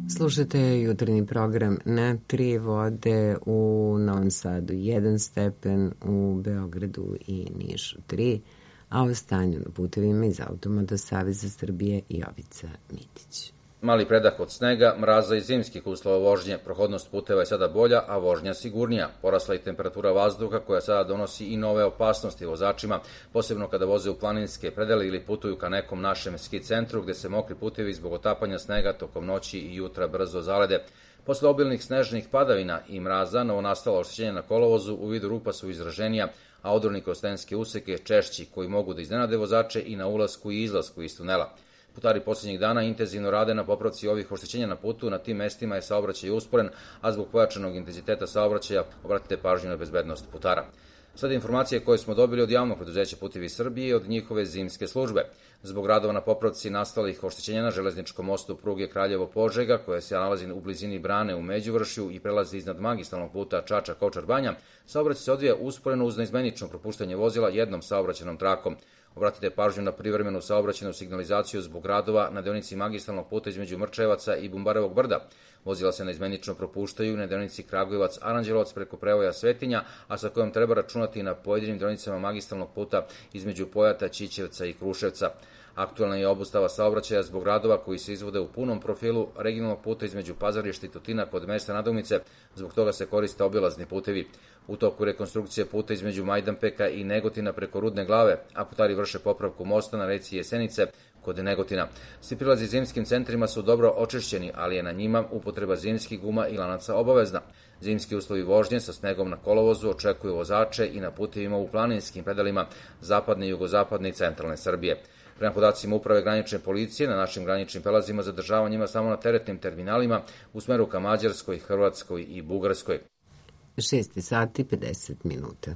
Slušate jutarnji program Na tri vode, u Novom Sadu 1 stepen, u Beogradu i Nišu 3, a o stanju na putevima iz Automata Saveza Srbije Jovica Mitić. Mali predah od snega, mraza i zimskih uslova vožnje. Prohodnost puteva je sada bolja, a vožnja sigurnija. Porasla i temperatura vazduha koja sada donosi i nove opasnosti vozačima, posebno kada voze u planinske predele ili putuju ka nekom našem ski centru gde se mokri putevi zbog otapanja snega tokom noći i jutra brzo zalede. Posle obilnih snežnih padavina i mraza, novonastala oštećenja na kolovozu u vidu rupa su izraženija, a odorni kostenske useke češći koji mogu da iznenade vozače i na ulasku i izlasku iz tunela. Putari posljednjih dana intenzivno rade na popravci ovih oštećenja na putu, na tim mestima je saobraćaj usporen, a zbog pojačanog intenziteta saobraćaja obratite pažnju na bezbednost putara. Sada informacije koje smo dobili od javnog preduzeća Putevi Srbije i od njihove zimske službe. Zbog radova na popravci nastalih oštećenja na železničkom mostu pruge Kraljevo-Požega, koja se nalazi u blizini brane u Međuvršju i prelazi iznad magistralnog puta Čačak-Ovčar-Banja, saobraćaj se odvija usporeno uz neizmenično propuštanje vozila jednom saobraćajnom trakom. Obratite pažnju na privremenu saobraćajnu signalizaciju zbog radova na deonici magistralnog puta između Mrčajevaca i Bumbarevog brda. Vozila se neizmenično propuštaju na deonici Kragujevac-Aranđelovac preko prevoja Svetinja, a sa kojom treba računati na pojedinim deonicama magistralnog puta između Pojata, Ćićevca i Kruševca. Aktualna je obustava saobraćaja zbog radova koji se izvode u punom profilu regionalnog puta između Pazarišta i Tutina kod mesta Nadovnice, zbog toga se koriste obilazni putevi. U toku rekonstrukcije puta između Majdanpeka i Negotina preko Rudne Glave, a putari vrše popravku mosta na reci Jesenice kod Negotina. Svi prilazi zimskim centrima su dobro očišćeni, ali je na njima upotreba zimskih guma i lanaca obavezna. Zimski uslovi vožnje sa snegom na kolovozu očekuju vozače i na putevima u planinskim predelima zapadne, jugozapadne i centralne Srbije. Prema podacima Uprave granične policije, na našim graničnim prelazima zadržavanje ima samo na teretnim terminalima u smeru ka Mađarskoj, Hrvatskoj i Bugarskoj. 6 sati 50 minuta.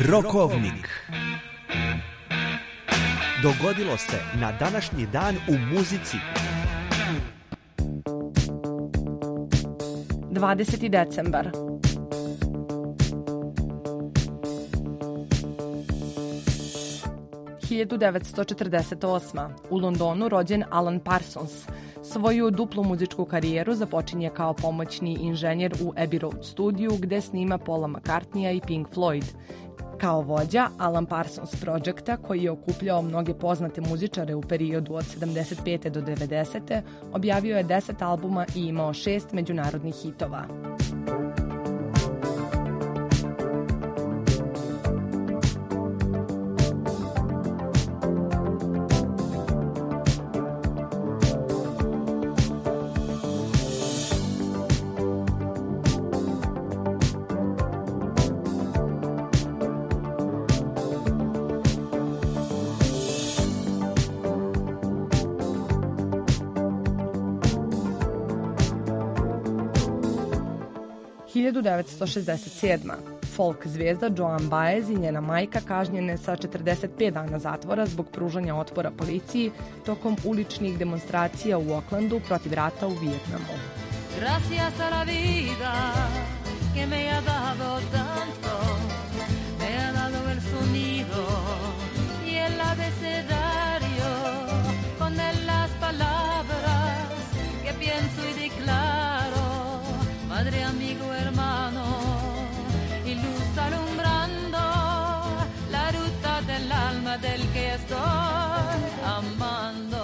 Rokovnik. Dogodilo se na današnji dan u muzici. 20. decembar. (1948) U Londonu rođen Alan Parsons. Svoju duplu muzičku karijeru započinje kao pomoćni inženjer u Abbey Road studiju gde snima Paula McCartneya i Pink Floyd. Kao vođa Alan Parsons Projecta, koji je okupljao mnoge poznate muzičare u periodu od 75. do 90. objavio je 10 albuma i imao 6 međunarodnih hitova. (1967) Folk zvijezda Joan Baez i njena majka kažnjene sa 45 dana zatvora zbog pružanja otpora policiji tokom uličnih demonstracija u Aucklandu protiv rata u Vijetnamu. Gracias a la vida que me ha dado tanto, me ha dado el sonido y el abecedario con las palabras que pienso y declaro, madre, amigo, hermano, y luz alumbrando la ruta del alma del que estoy amando.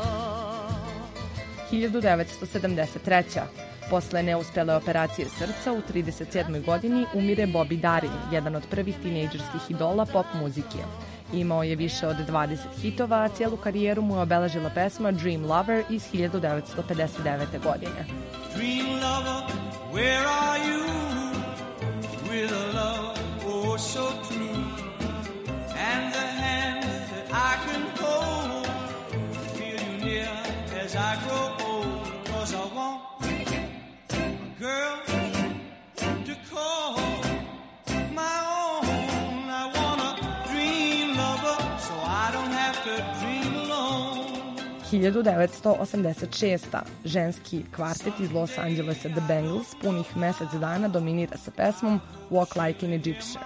1973. Posle neuspele operacije srca u 37. godini umire Bobby Darin, jedan od prvih tinejdžerskih idola pop muzike. Imao je više od 20 hitova, a cijelu karijeru mu je obeležila pesma Dream Lover iz 1959. godine. Dream lover, where are you? With a love oh so true, and the hand that I can hold, feel you near as I grow old, 'cause I want a girl to call my own. I want a dream lover so I don't have to dream alone. 1986. Ženski kvartet iz Los Angelesa The Bangles punih mesec dana dominira sa pesmom Walk Like an Egyptian.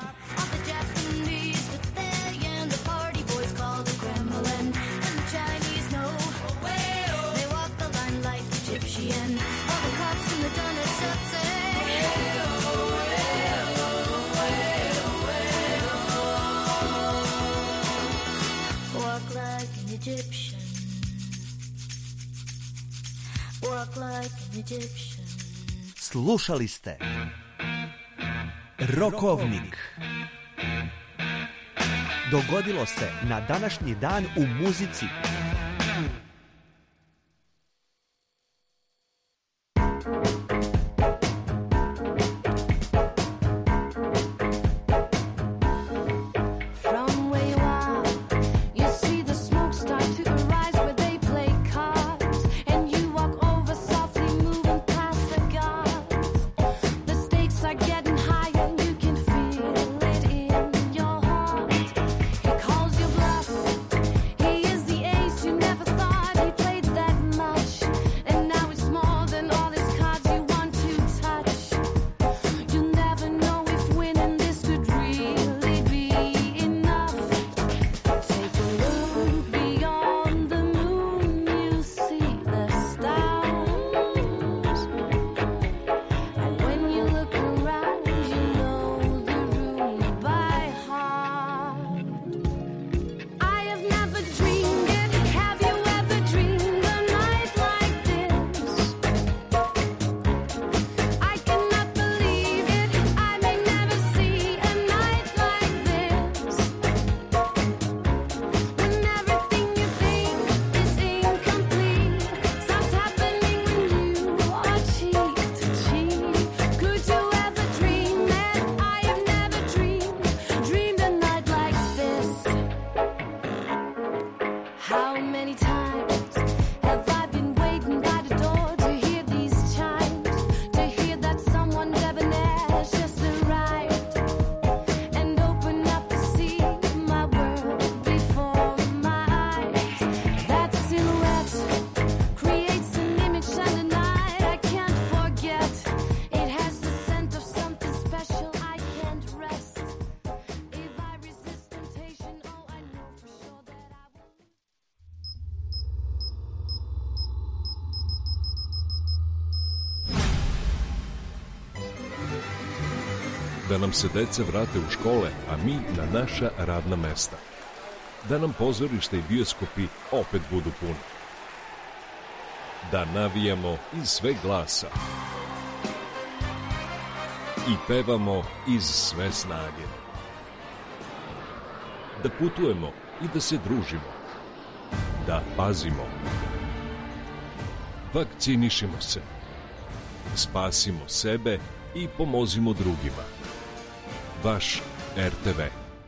Slušali ste Rokovnik. Dogodilo se na današnji dan u muzici. He is the ace Da nam se deca vrate u škole, a mi na naša radna mesta. Da nam pozorište i bioskopi opet budu puni. Da navijamo iz sve glasa. I pevamo iz sve snage. Da putujemo i da se družimo. Da pazimo. Vakcinišimo se. Spasimo sebe i pomozimo drugima. Vaš RTV.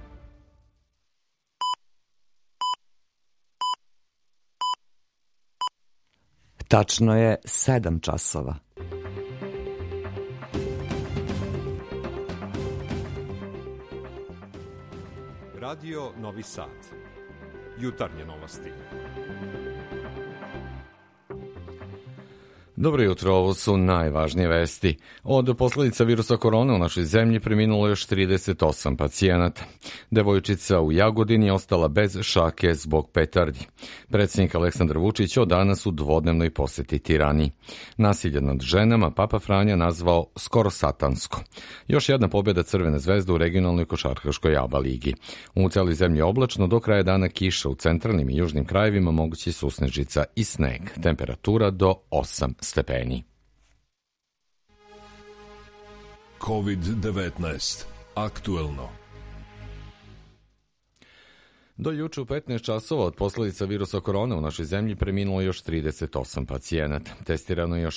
Tačno je 7 časova. Radio Novi Sad. Jutarnje novosti. Dobro jutro, ovo su najvažnije vesti. Od posledica virusa korone u našoj zemlji preminulo još 38 pacijenata. Devojčica u Jagodini je ostala bez šake zbog petardi. Predsjednik Aleksandar Vučić od danas u dvodnevnoj poseti Tirani. Nasilje nad ženama Papa Franja nazvao skoro satansko. Još jedna pobjeda Crvene zvezde u regionalnoj košarkaškoj ABA ligi. U celoj zemlji oblačno, do kraja dana kiša, u centralnim i južnim krajevima mogući susnežica i sneg. Temperatura do 8 stepeni. COVID-19. Aktuelno. Do juče u 15 časova od posledica virusa korona u našoj zemlji preminulo još 38 pacijenata. Testirano je još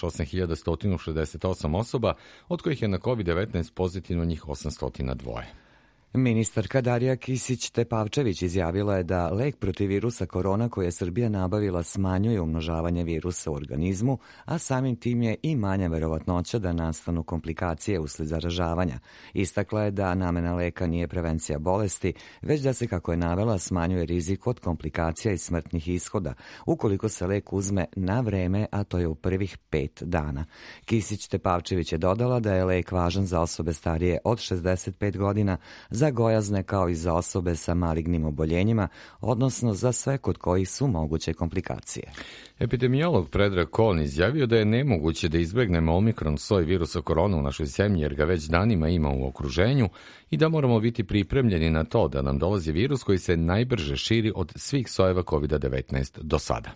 8168 osoba, od kojih je na COVID-19 pozitivno njih 802. Ministarka Darija Kisić-Tepavčević izjavila je da lek protiv virusa korona koje je Srbija nabavila smanjuje umnožavanje virusa u organizmu, a samim tim je i manja verovatnoća da nastanu komplikacije usled zaražavanja. Istakla je da namena leka nije prevencija bolesti, već da se, kako je navela, smanjuje rizik od komplikacija i smrtnih ishoda, ukoliko se lek uzme na vreme, a to je u prvih 5 dana. Kisić-Tepavčević je dodala da je lek važan za osobe starije od 65 godina, za gojazne kao i za osobe sa malignim oboljenjima, odnosno za sve kod kojih su moguće komplikacije. Epidemiolog Predrag Kon izjavio da je nemoguće da izbegnemo omikron soj virusa korona u našoj zemlji jer ga već danima ima u okruženju i da moramo biti pripremljeni na to da nam dolazi virus koji se najbrže širi od svih sojeva COVID-19 do sada.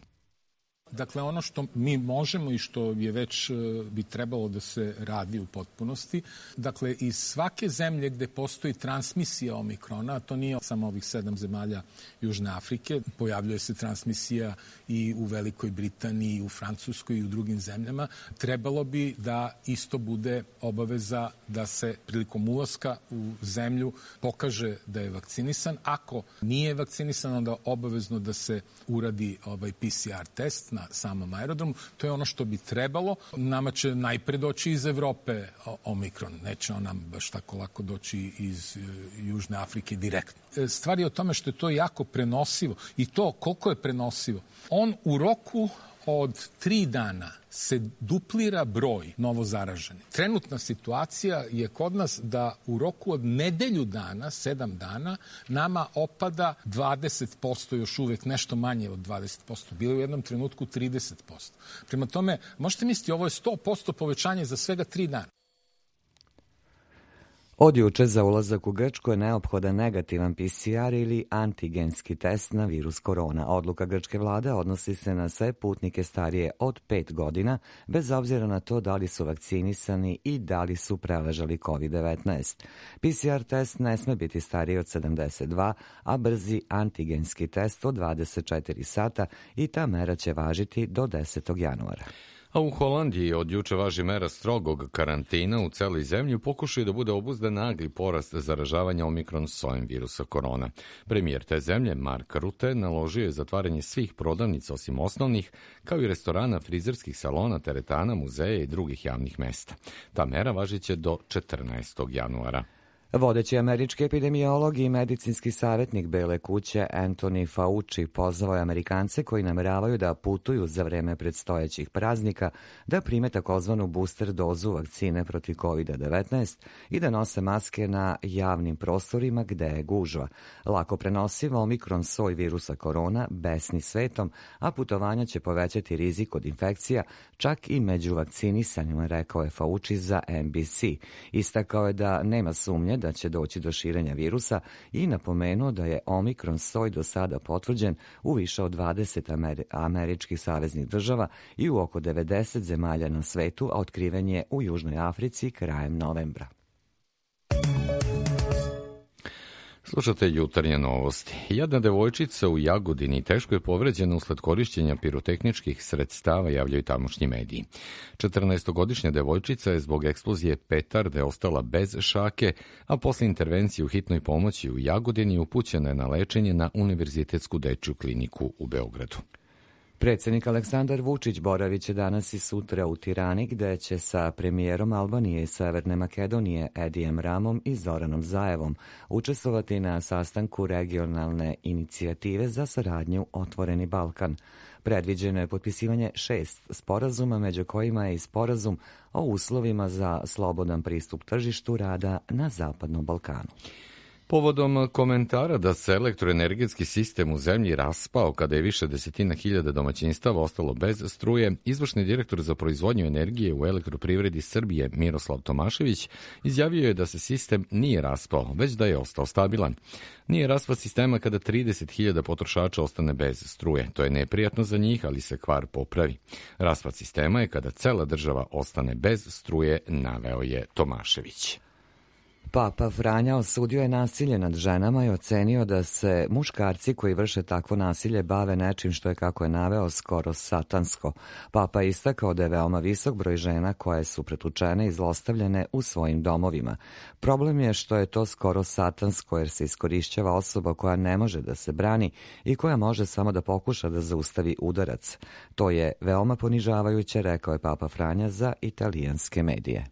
Dakle, ono što mi možemo i što je već bi trebalo da se radi u potpunosti, dakle, iz svake zemlje gde postoji transmisija omikrona, a to nije samo ovih 7 zemalja Južne Afrike, pojavljuje se transmisija i u Velikoj Britaniji, i u Francuskoj i u drugim zemljama, trebalo bi da isto bude obaveza da se prilikom ulaska u zemlju pokaže da je vakcinisan. Ako nije vakcinisan, onda obavezno da se uradi PCR test na samom aerodromu. To je ono što bi trebalo. Nama će najpre doći iz Evrope omikron. Neće on nam baš tako lako doći iz Južne Afrike direktno. Stvar je o tome što je to jako prenosivo. I to koliko je prenosivo. On u roku od 3 dana se duplira broj novozaraženih. Trenutna situacija je kod nas da u roku od nedelju dana, 7 dana, nama opada 20%, još uvek nešto manje od 20%. Bilo je u jednom trenutku 30%. Prema tome, možete misliti, ovo je 100% povećanje za svega 3 dana. Od juče za ulazak u Grčku je neophodan negativan PCR ili antigenski test na virus korona. Odluka grčke vlade odnosi se na sve putnike starije od 5 godina, bez obzira na to da li su vakcinisani i da li su preležali COVID-19. PCR test ne sme biti stariji od 72, a brzi antigenski test od 24 sata i ta mera će važiti do 10. januara. A u Holandiji od juče važi mera strogog karantina u celoj zemlji u pokušaju da bude obuzdan nagli porast zaražavanja omikron sojem virusa korona. Premijer te zemlje, Mark Rutte, naložio je zatvaranje svih prodavnica osim osnovnih, kao i restorana, frizerskih salona, teretana, muzeja i drugih javnih mesta. Ta mera važiće do 14. januara. Vodeći američki epidemiolog i medicinski savjetnik Bele kuće Anthony Fauci pozvao je Amerikance koji nameravaju da putuju za vreme predstojećih praznika da prime takozvanu booster dozu vakcine protiv COVID-19 i da nose maske na javnim prostorima gde je gužva. Lako prenosiv omikron soj virusa korona besni svetom, a putovanja će povećati rizik od infekcija, čak i među vakcinisanima, rekao je Fauci za NBC. Istakao je da nema sumnje da će doći do širenja virusa i napomenuo da je omikron soj do sada potvrđen u više od 20 američkih saveznih država i u oko 90 zemalja na svetu, a otkriven je u Južnoj Africi krajem novembra. Slušate jutarnje novosti. Jedna devojčica u Jagodini teško je povređena usled korišćenja pirotehničkih sredstava, javljaju tamošnji mediji. 14-godišnja devojčica je zbog eksplozije petarde ostala bez šake, a posle intervencije u hitnoj pomoći u Jagodini upućena je na lečenje na Univerzitetsku dečju kliniku u Beogradu. Predsjednik Aleksandar Vučić boravit će danas i sutra u Tirani, gde će sa premijerom Albanije i Severne Makedonije Edijem Ramom i Zoranom Zaevom učestvovati na sastanku regionalne inicijative za saradnju Otvoreni Balkan. Predviđeno je potpisivanje 6 sporazuma, među kojima je i sporazum o uslovima za slobodan pristup tržištu rada na Zapadnom Balkanu. Povodom komentara da se elektroenergetski sistem u zemlji raspao kada je više desetina hiljada domaćinstava ostalo bez struje, izvršni direktor za proizvodnju energije u Elektroprivredi Srbije Miroslav Tomašević izjavio je da se sistem nije raspao, već da je ostao stabilan. Nije raspad sistema kada 30.000 potrošača ostane bez struje. To je neprijatno za njih, ali se kvar popravi. Raspad sistema je kada cela država ostane bez struje, naveo je Tomašević. Papa Franja osudio je nasilje nad ženama i ocenio da se muškarci koji vrše takvo nasilje bave nečim što je, kako je naveo, skoro satansko. Papa je istakao da je veoma visok broj žena koje su pretučene i zlostavljene u svojim domovima. Problem je što je to skoro satansko jer se iskorišćava osoba koja ne može da se brani i koja može samo da pokuša da zaustavi udarac. To je veoma ponižavajuće, rekao je Papa Franja za italijanske medije.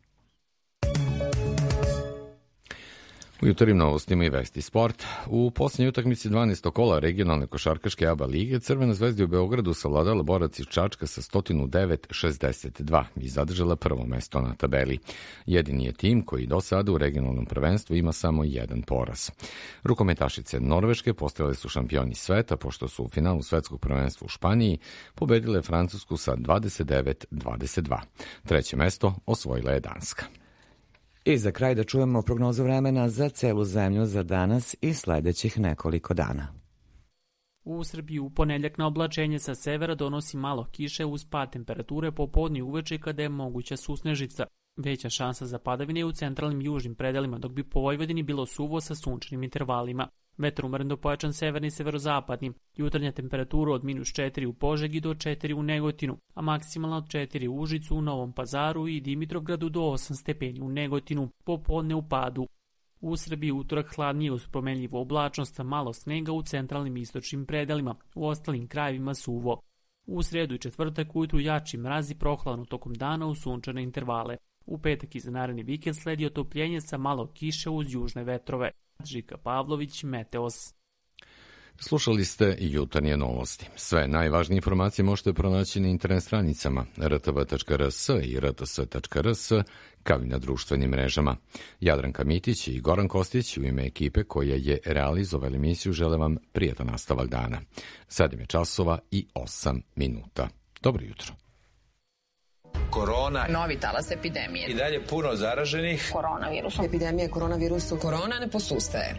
U jutarnjim novostima i vesti sport. U posljednjoj utakmici 12. kola regionalne košarkaške ABA lige Crvena zvezda u Beogradu savladala borac iz Čačka sa 109-62 i zadržala prvo mesto na tabeli. Jedini je tim koji do sada u regionalnom prvenstvu ima samo jedan poraz. Rukometašice Norveške postale su šampioni sveta pošto su u finalu svetskog prvenstva u Španiji pobedile Francusku sa 29-22. Treće mesto osvojila je Danska. I za kraj da čujemo prognozu vremena za celu zemlju za danas i sledećih nekoliko dana. U Srbiji u ponedeljak na oblačenje sa severa donosi malo kiše uz pad temperature popodne i uveče kada je moguća susnežica. Veća šansa za padavine je u centralnim južnim predelima, dok bi po Vojvodini bilo suvo sa sunčanim intervalima. Vetar umeren do pojačan severni i severozapadni. Jutarnja temperatura od -4 u Požegi do 4 u Negotinu, a maksimalna od 4 u Užicu, u Novom Pazaru i Dimitrovgradu do 8 stepeni u Negotinu, popodne u padu. U Srbiji utorak hladnije uz promenljivu oblačnost sa malo snega u centralnim i istočnim predelima, u ostalim krajevima suvo. U sredu i četvrtak ujutru jači mrazi prohladno tokom dana u sunčane intervale. U petak i za naredni vikend sledi otopljenje sa malo kiše uz južne vetrove. Žika Pavlović, Meteos. Slušali ste jutarnje novosti. Sve najvažnije informacije možete pronaći na internet stranicama rtv.rs i rts.rs, kao i na društvenim mrežama. Jadranka Mitić i Goran Kostić u ime ekipe koja je realizovala emisiju žele vam prijatan nastavak dana. 7 je časova i 8 minuta. Dobro jutro. Korona. Novi talas epidemije. I dalje puno zaraženih. Koronavirusom. Epidemija koronavirusom. Korona ne posustaje.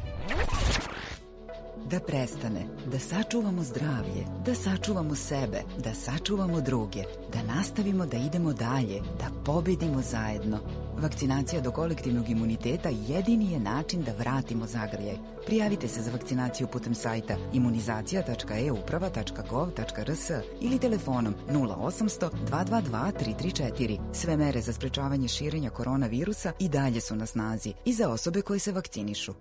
Da prestane, da sačuvamo zdravlje, da sačuvamo sebe, da sačuvamo druge, da nastavimo da idemo dalje, da pobedimo zajedno. Vakcinacija do kolektivnog imuniteta jedini je način da vratimo zagrljaj. Prijavite se za vakcinaciju putem sajta imunizacija.euprava.gov.rs ili telefonom 0800 222 334. Sve mere za sprečavanje širenja koronavirusa i dalje su na snazi i za osobe koje se vakcinišu.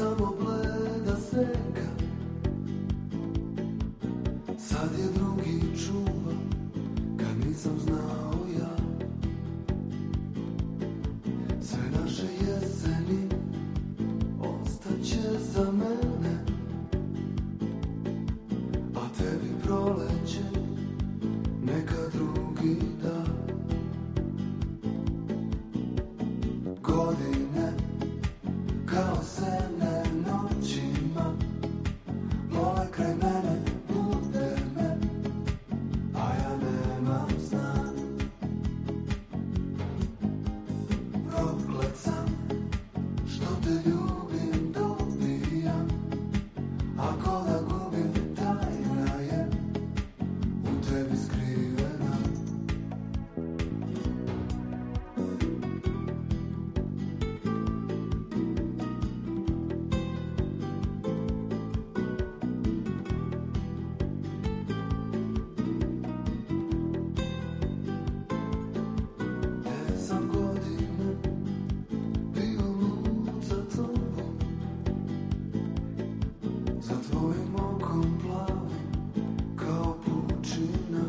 samo bleda senka. Sad je drugi čuva, kad nisam znao ja. Sve naše jeseni ostaće za mene, a tebi proleće neka drugi dan. Godine kao sene noćima vole kraj mene, bude me, a ja nemam sna. Proklet sam što te ljubim, dobijam, ako da gubim, tajna je u tebi skrivena. Te sam godine bio lud za tobom, za tvojim okom plavim kao pučina,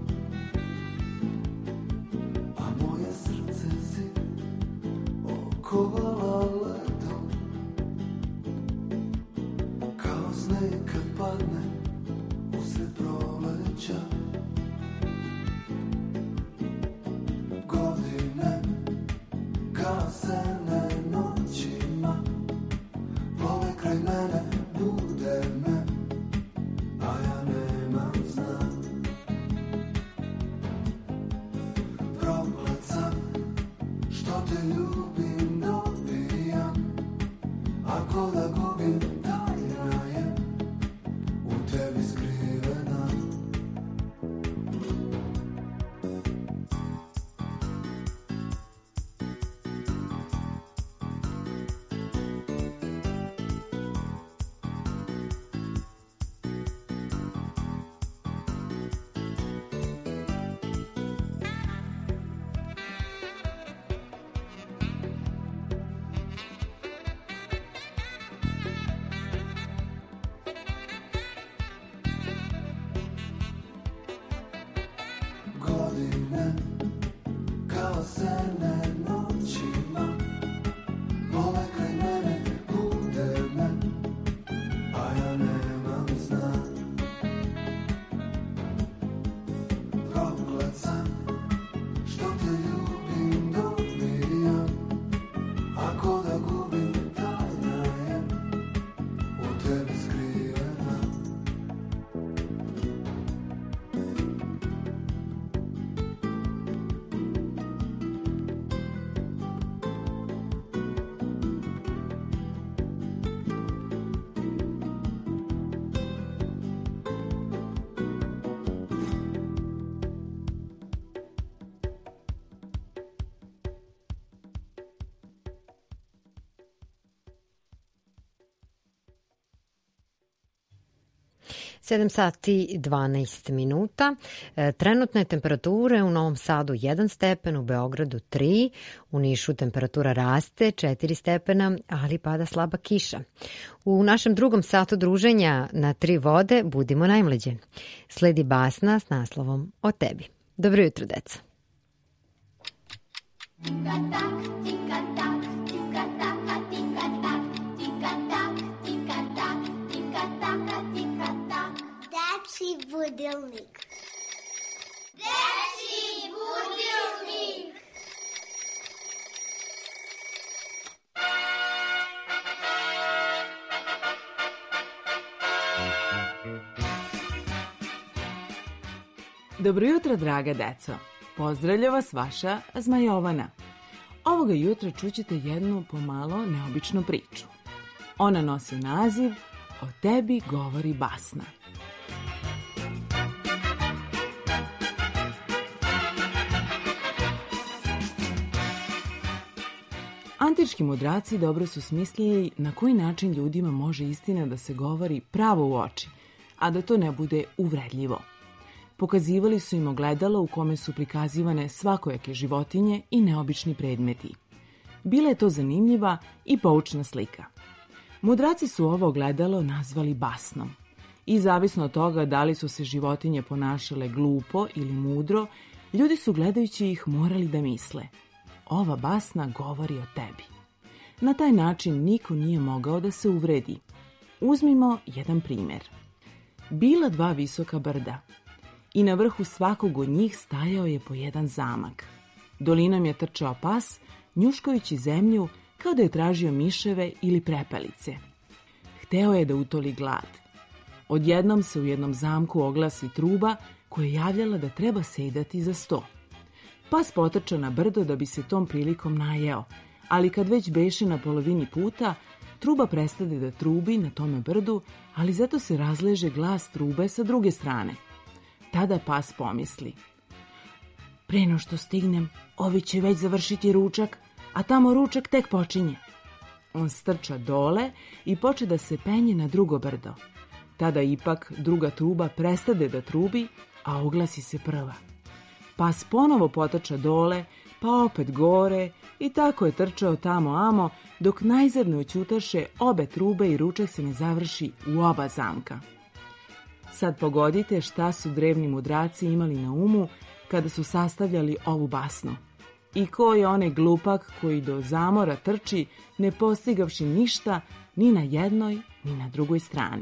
a moje srce si okovala ledom, kao sneg kad padne usred proleća. Godine kao sene noćima plove kraj mene, bude me, a ja nemam sna. Proklet sam što te ljubim, dobijam, ako da gubim, tajna je u tebi skrivena. Godine kao sene noćima plove kraj mene, bude me, a ja nemam sna. Proklet sam što te ljubim, dobijam, ako da gubim, tajna je u tebi skrivena. Sedam sati 12 minuta. Trenutne temperature u Novom Sadu 1 stepen, u Beogradu 3, u Nišu temperatura raste 4 stepena, ali pada slaba kiša. U našem drugom satu druženja na 3 vode budimo najmlađe. Sledi basna s naslovom O tebi. Dobro jutro, deca. Dečiji budilnik. Dečiji budilnik. Dobro jutro, draga deco. Pozdravlja vas vaša Zmajovana. Ovoga jutra čućete jednu pomalo neobičnu priču. Ona nosi naziv O tebi govori basna. Antički mudraci dobro su smislili na koji način ljudima može istina da se govori pravo u oči, a da to ne bude uvredljivo. Pokazivali su im ogledalo u kome su prikazivane svakojake životinje i neobični predmeti. Bila je to zanimljiva i poučna slika. Mudraci su ovo ogledalo nazvali basnom. I zavisno od toga da li su se životinje ponašale glupo ili mudro, ljudi su gledajući ih morali da misle: ova basna govori o tebi. Na taj način niko nije mogao da se uvredi. Uzmimo jedan primjer. Bila dva visoka brda i na vrhu svakog od njih stajao je po jedan zamak. Dolinom je trčao pas, njuškajući zemlju kao da je tražio miševe ili prepelice. Hteo je da utoli glad. Odjednom se u jednom zamku oglasi truba koja je javljala da treba sedati za sto. Pas potrča na brdo da bi se tom prilikom najeo, ali kad već beše na polovini puta, truba prestade da trubi na tome brdu, ali zato se razleže glas trube sa druge strane. Tada pas pomisli: pre no što stignem, ovi će već završiti ručak, a tamo ručak tek počinje. On strča dole i poče da se penje na drugo brdo. Tada ipak druga truba prestade da trubi, a oglasi se prva. Pas ponovo potrča dole, pa opet gore i tako je trčao tamo amo, dok najzad ne oćutaše obe trube i ručak se ne završi u oba zamka. Sad pogodite šta su drevni mudraci imali na umu kada su sastavljali ovu basnu. I ko je onaj glupak koji do zamora trči, ne postigavši ništa ni na jednoj ni na drugoj strani.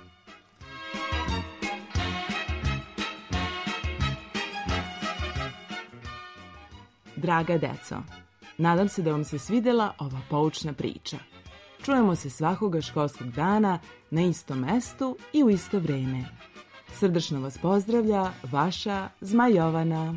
Draga deco, nadam se da vam se svidela ova poučna priča. Čujemo se svakoga školskog dana na istom mestu i u isto vreme. Srdačno vas pozdravlja vaša Zmajovana.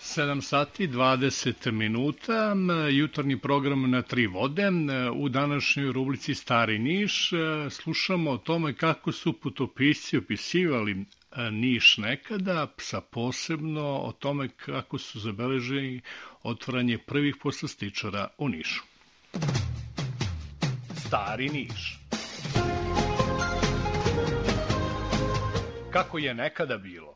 7 sati 20 minuta, jutarnji program na tri vode. U današnjoj rubrici Stari Niš slušamo o tome kako su putopisci opisivali Niš nekada, sa posebno o tome kako su zabeležili otvaranje prvih poslastičara u Nišu. Stari Niš. Kako je nekada bilo?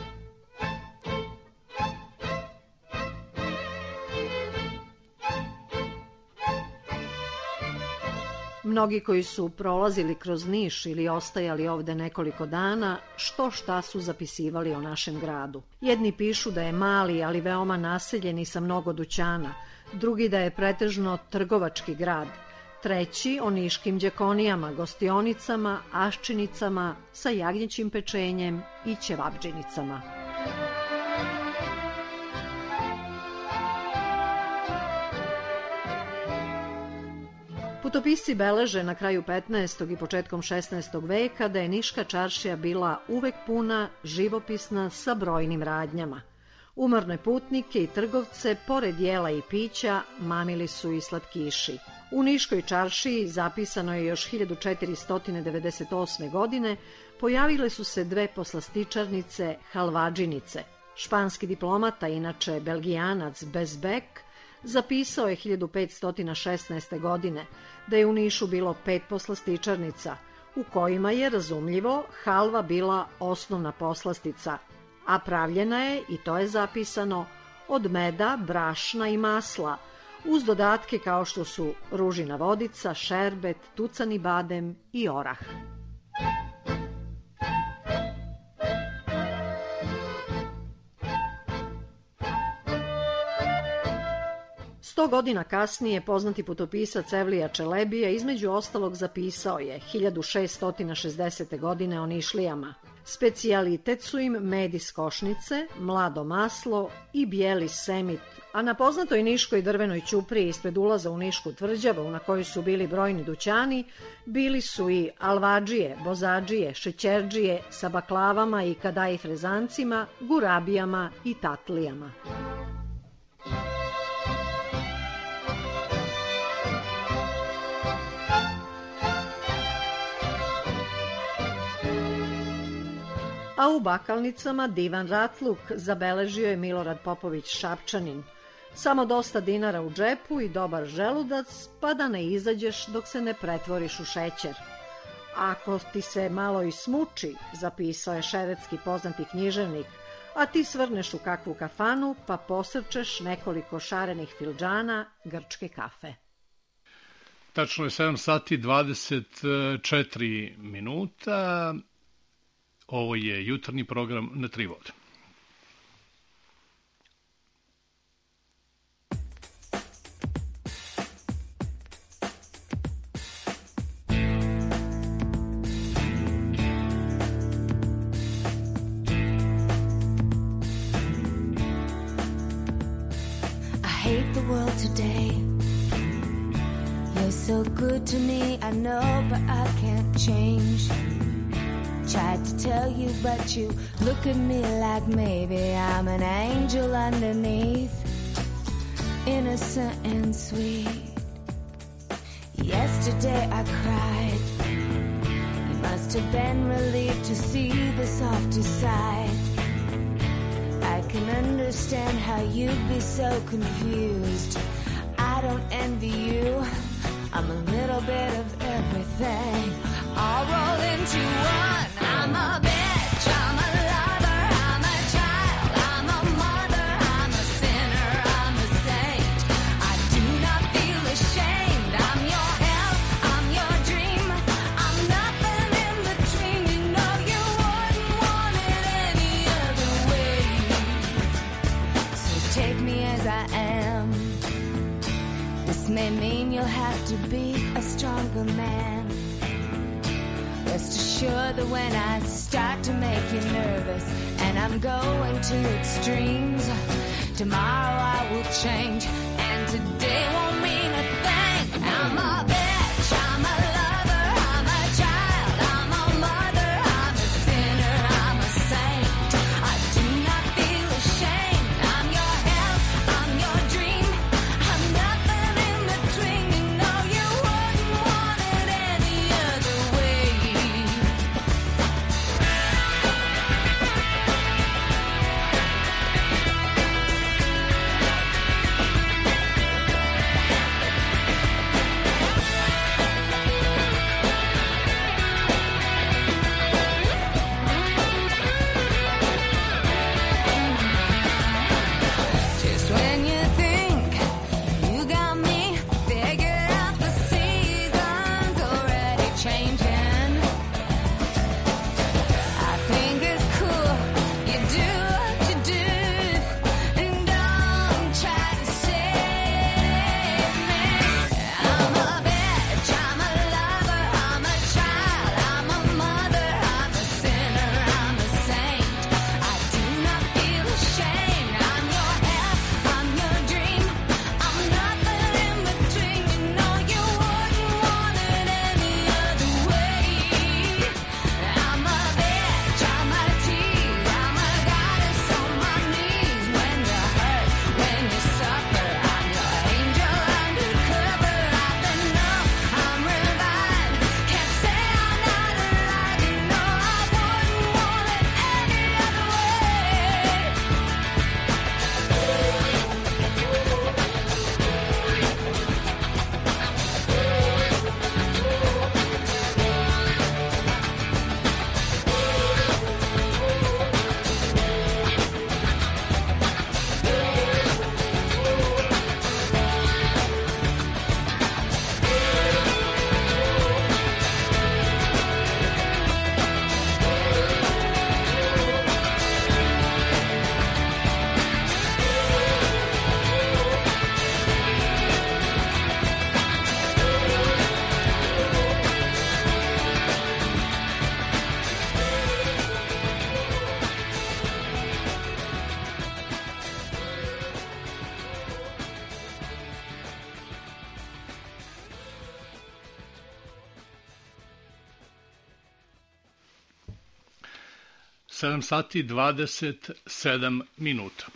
Mnogi koji su prolazili kroz Niš ili ostajali ovde nekoliko dana, što šta su zapisivali o našem gradu. Jedni pišu da je mali, ali veoma naseljen i sa mnogo dućana, drugi da je pretežno trgovački grad, treći o niškim đekonijama, gostionicama, aščinicama, sa jagnjećim pečenjem i ćevabdžinicama. Putopisci beleže na kraju 15. i početkom 16. veka da je Niška čaršija bila uvek puna, živopisna, sa brojnim radnjama. Umorne putnike i trgovce, pored jela i pića, mamili su i slatkiši. U Niškoj čaršiji, zapisano je još 1498. godine, pojavile su se dve poslastičarnice, halvadžinice. Španski diplomata, inače belgijanac Bezbek, zapisao je 1516. godine da je u Nišu bilo 5 poslastičarnica, u kojima je, razumljivo, halva bila osnovna poslastica, a pravljena je, i to je zapisano, od meda, brašna i masla, uz dodatke kao što su ružina vodica, šerbet, tucani badem i orah. Sto godina kasnije poznati putopisac Evlija Čelebija između ostalog zapisao je 1660. godine o Nišlijama. Specijalitet su im med iz košnice, mlado maslo i bijeli semit, a na poznatoj niškoj drvenoj ćupriji ispred ulaza u Nišku tvrđavu, na kojoj su bili brojni dućani, bili su i alvadžije, bozadžije, šećerdžije sa baklavama i kadai frezancima, gurabijama i tatlijama. A u bakalnicama divan ratluk zabeležio je Milorad Popović Šapčanin. Samo dosta dinara u džepu i dobar želudac, pa da ne izađeš dok se ne pretvoriš u šećer. Ako ti se malo i smuči, zapisao je švedski poznati književnik, a ti svrneš u kakvu kafanu, pa posrčeš nekoliko šarenih fildžana grčke kafe. Tačno je 7 sati 24 minuta. Ovo je jutarnji program na tri vode. I hate the world today. You're so good to me, I know, but I can't change. Tried to tell you, but you look at me like maybe I'm an angel underneath, innocent and sweet. Yesterday I cried. You must have been relieved to see the softer side. I can understand how you'd be so confused. I don't envy you. I'm a little bit of everything, all rolled into one. I'm a bitch, I'm a lover, I'm a child, I'm a mother, I'm a sinner, I'm a saint. I do not feel ashamed. I'm your hell, I'm your dream. I'm nothing in between. You know you wouldn't want it any other way. So take me as I am. This may mean you'll have to be a stronger man. Rest assured that when I start to make you nervous and I'm going to extremes, tomorrow I will change and today won't mean a thing. I'm a bitch, I'm a lover, I'm a child, I'm a mother, I'm a sinner, I'm a saint. I do not feel ashamed. I'm your 7 sati 27 minuta.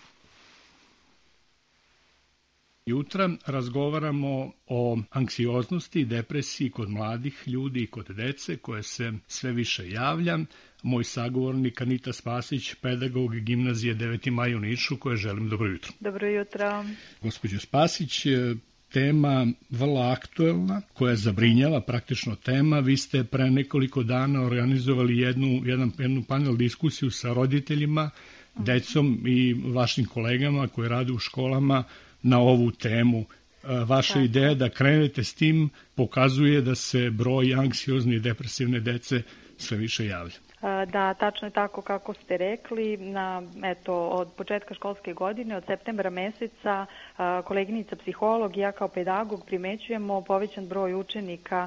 Jutra razgovaramo o anksioznosti i depresiji kod mladih ljudi i kod dece koje se sve više javlja. Moj sagovornik Anita Spasić, pedagog gimnazije 9. maj u Nišu, koje želim dobro jutro. Dobro jutro. Gospođo Spasić, tema vrlo aktuelna, koja zabrinjava, praktično tema. Vi ste pre nekoliko dana organizovali jednu panel diskusiju sa roditeljima, decom i vašim kolegama koji rade u školama na ovu temu. Vaša ideja da krenete s tim pokazuje da se broj anksiozne i depresivne dece sve više javlja. Da, tačno je tako kako ste rekli. Od početka školske godine, od septembra meseca, koleginica psiholog i ja kao pedagog primećujemo povećan broj učenika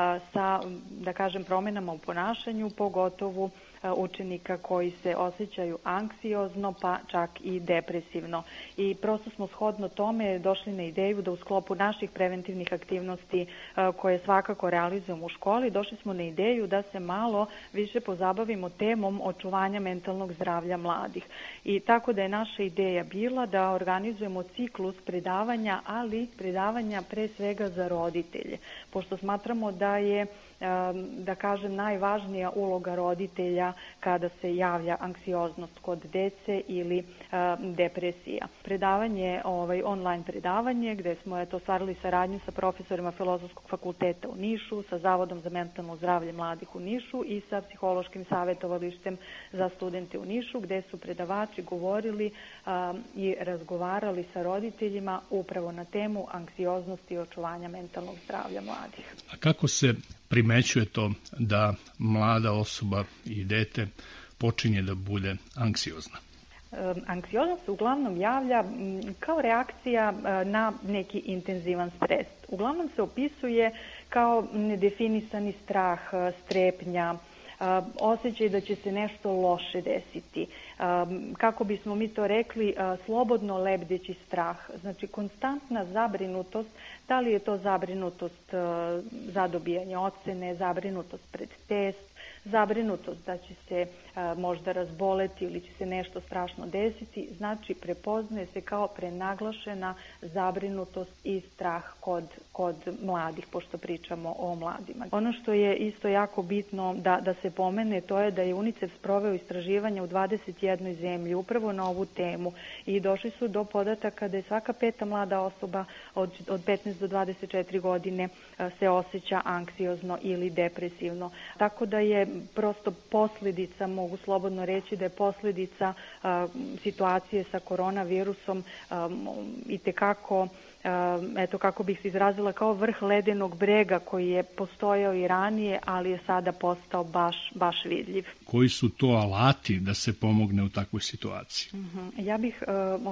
sa, da kažem, promenama u ponašanju, pogotovo učenika koji se osjećaju anksiozno pa čak i depresivno. I prosto smo shodno tome došli na ideju da u sklopu naših preventivnih aktivnosti koje svakako realizujemo u školi, došli smo na ideju da se malo više pozabavimo temom očuvanja mentalnog zdravlja mladih. I tako da je naša ideja bila da organizujemo ciklus predavanja, ali predavanja pre svega za roditelje, pošto smatramo da je, da kažem, najvažnija uloga roditelja kada se javlja anksioznost kod dece ili depresija. Predavanje, online predavanje, gde smo ostvarili saradnju sa profesorima Filozofskog fakulteta u Nišu, sa Zavodom za mentalno zdravlje mladih u Nišu i sa Psihološkim savjetovalištem za studente u Nišu, gde su predavači govorili i razgovarali sa roditeljima upravo na temu anksioznosti i očuvanja mentalnog zdravlja mladih. A kako se primećuje to da mlada osoba i dete počinje da bude anksiozna? Anksioznost se uglavnom javlja kao reakcija na neki intenzivan stres. Uglavnom se opisuje kao nedefinisani strah, strepnja, osjećaj da će se nešto loše desiti. Kako bismo mi to rekli, slobodno lebdeći strah. Znači, konstantna zabrinutost, da li je to zabrinutost za dobijanje ocene, zabrinutost pred test, zabrinutost da će se možda razboleti ili će se nešto strašno desiti, znači prepoznaje se kao prenaglašena zabrinutost i strah kod mladih, pošto pričamo o mladima. Ono što je isto jako bitno da se pomene, to je da je UNICEF sproveo istraživanja u 21 zemlji upravo na ovu temu i došli su do podataka da je svaka peta mlada osoba od 15 do 24 godine se osjeća anksiozno ili depresivno. Tako da je prosto posljedica, mogu slobodno reći da je posljedica situacije sa koronavirusom itekako, eto kako bih se izrazila, kao vrh ledenog brega koji je postojao i ranije, ali je sada postao baš vidljiv. Koji su to alati da se pomogne u takvoj situaciji? Ja bih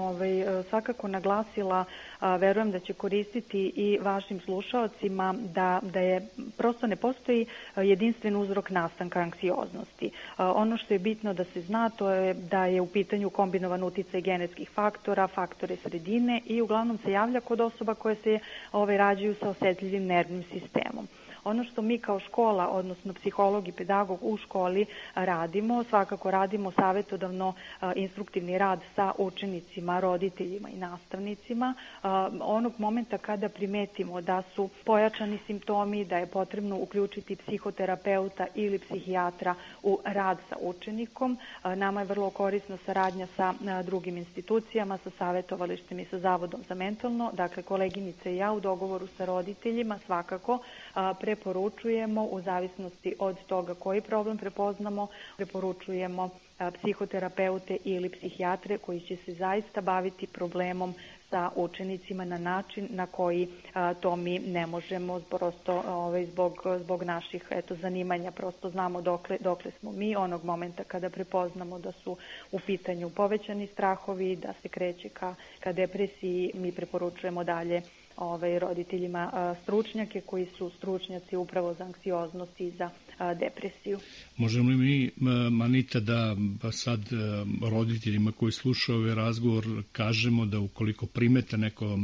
svakako naglasila, verujem da će koristiti i vašim slušaocima, da je prosto ne postoji jedinstven uzrok nastanka anksioznosti. Ono što je bitno da se zna, to je da je u pitanju kombinovan uticaj genetskih faktora, faktore sredine i uglavnom se javlja kod osoba koje se rađaju sa osetljivim nervnim sistemom. Ono što mi kao škola, odnosno psiholog i pedagog u školi radimo, svakako radimo savjetodavno instruktivni rad sa učenicima, roditeljima i nastavnicima. Onog momenta kada primetimo da su pojačani simptomi, da je potrebno uključiti psihoterapeuta ili psihijatra u rad sa učenikom, nama je vrlo korisna saradnja sa drugim institucijama, sa savjetovalištem i sa Zavodom za mentalno. Dakle, koleginice i ja u dogovoru sa roditeljima svakako preporučujemo, u zavisnosti od toga koji problem prepoznamo, preporučujemo psihoterapeute ili psihijatre koji će se zaista baviti problemom sa učenicima na način na koji to mi ne možemo, prosto zbog naših zanimanja, prosto znamo dokle smo mi. Onog momenta kada prepoznamo da su u pitanju povećani strahovi, da se kreće ka depresiji, mi preporučujemo dalje roditeljima stručnjake koji su stručnjaci upravo za anksioznost i za depresiju. Možemo li mi, Anita, da sad roditeljima koji slušaju ovaj razgovor kažemo da ukoliko primete neko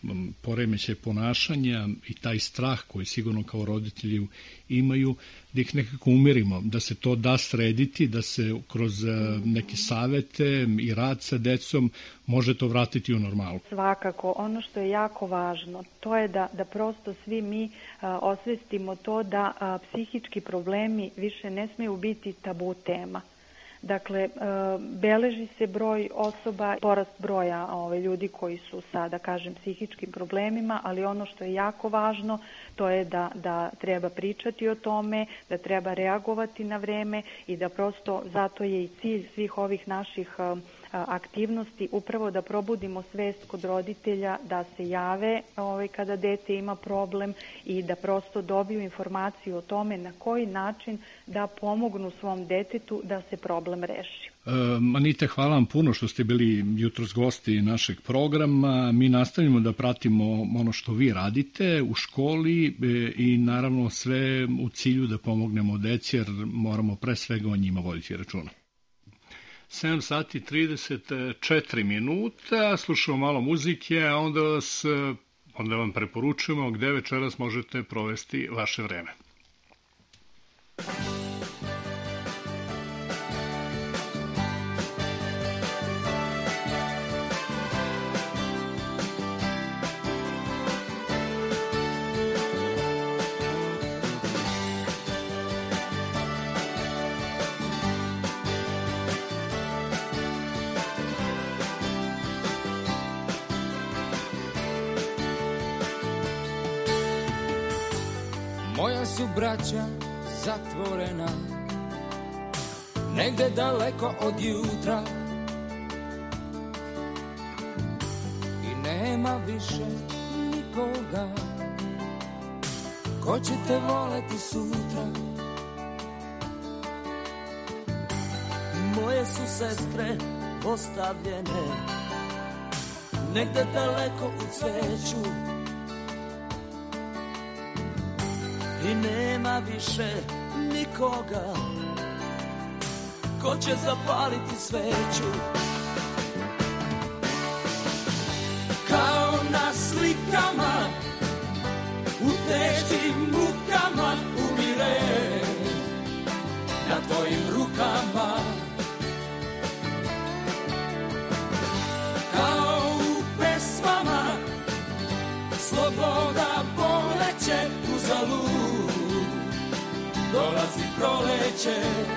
poremećaj ponašanja i taj strah koji sigurno kao roditelji imaju, da ih nekako umirimo, da se to da srediti, da se kroz neke savete i rad sa decom može to vratiti u normalu. Svakako, ono što je jako važno, to je da prosto svi mi osvestimo to da psihički problemi više ne smeju biti tabu tema. Dakle, beleži se broj osoba, porast broja ljudi koji su sa, da kažem, psihičkim problemima, ali ono što je jako važno, to je da treba pričati o tome, da treba reagovati na vreme i da prosto zato je i cilj svih ovih naših aktivnosti upravo da probudimo svest kod roditelja da se jave kada dete ima problem i da prosto dobiju informaciju o tome na koji način da pomognu svom detetu da se problem reši. Anita, hvala vam puno što ste bili jutros gosti našeg programa. Mi nastavimo da pratimo ono što vi radite u školi i naravno sve u cilju da pomognemo deci, jer moramo pre svega o njima voditi računa. 7 sati 34 minuta, slušamo malo muzike, a onda vam preporučujemo gde večeras možete provesti vaše vreme. Moja su braća zatvorena, negde daleko od jutra, i nema više nikoga ko će te voleti sutra. Moje su sestre ostavljene, negde daleko u cveću, i nema više nikoga ko će zapaliti sveću. Kao na slikama u teškim mukama umire na tvojim rukama. Kao u pesmama sloboda poleće uzalud, dolazi proleće.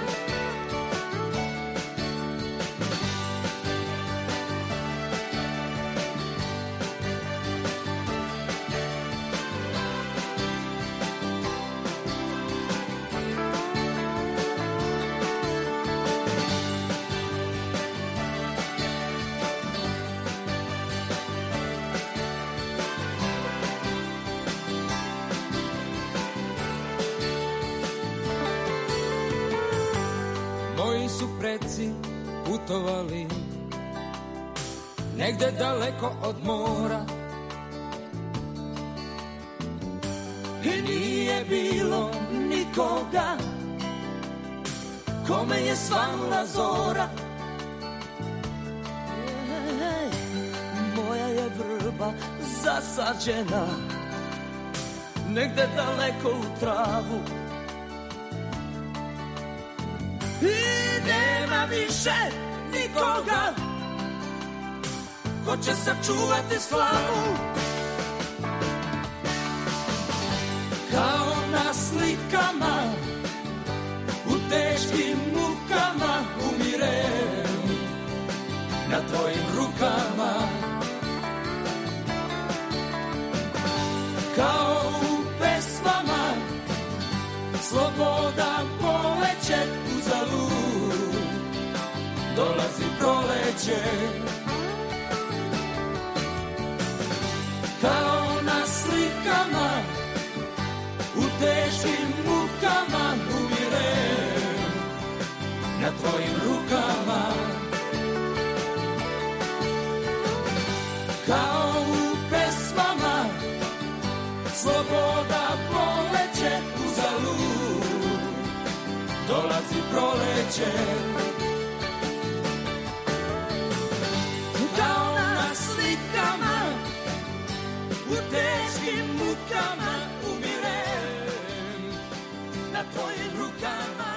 Preci putovali negde daleko od mora, i nije bilo nikoga kome je svanula zora. Moja je vrba zasađena negde daleko u travu, i nema više nikoga ko će sačuvati slavu. Kao na slikama u teškim mukama umire na tvojim rukama. Kao u pesmama sloboda poleće uzalud, dolazi proleće. Kao na slikama u teškim mukama umire na tvojim rukama. Kao u pesmama sloboda poleće uzalud, dolazi proleće. Kao na slikama u teškim mukama umirem na tvojim rukama.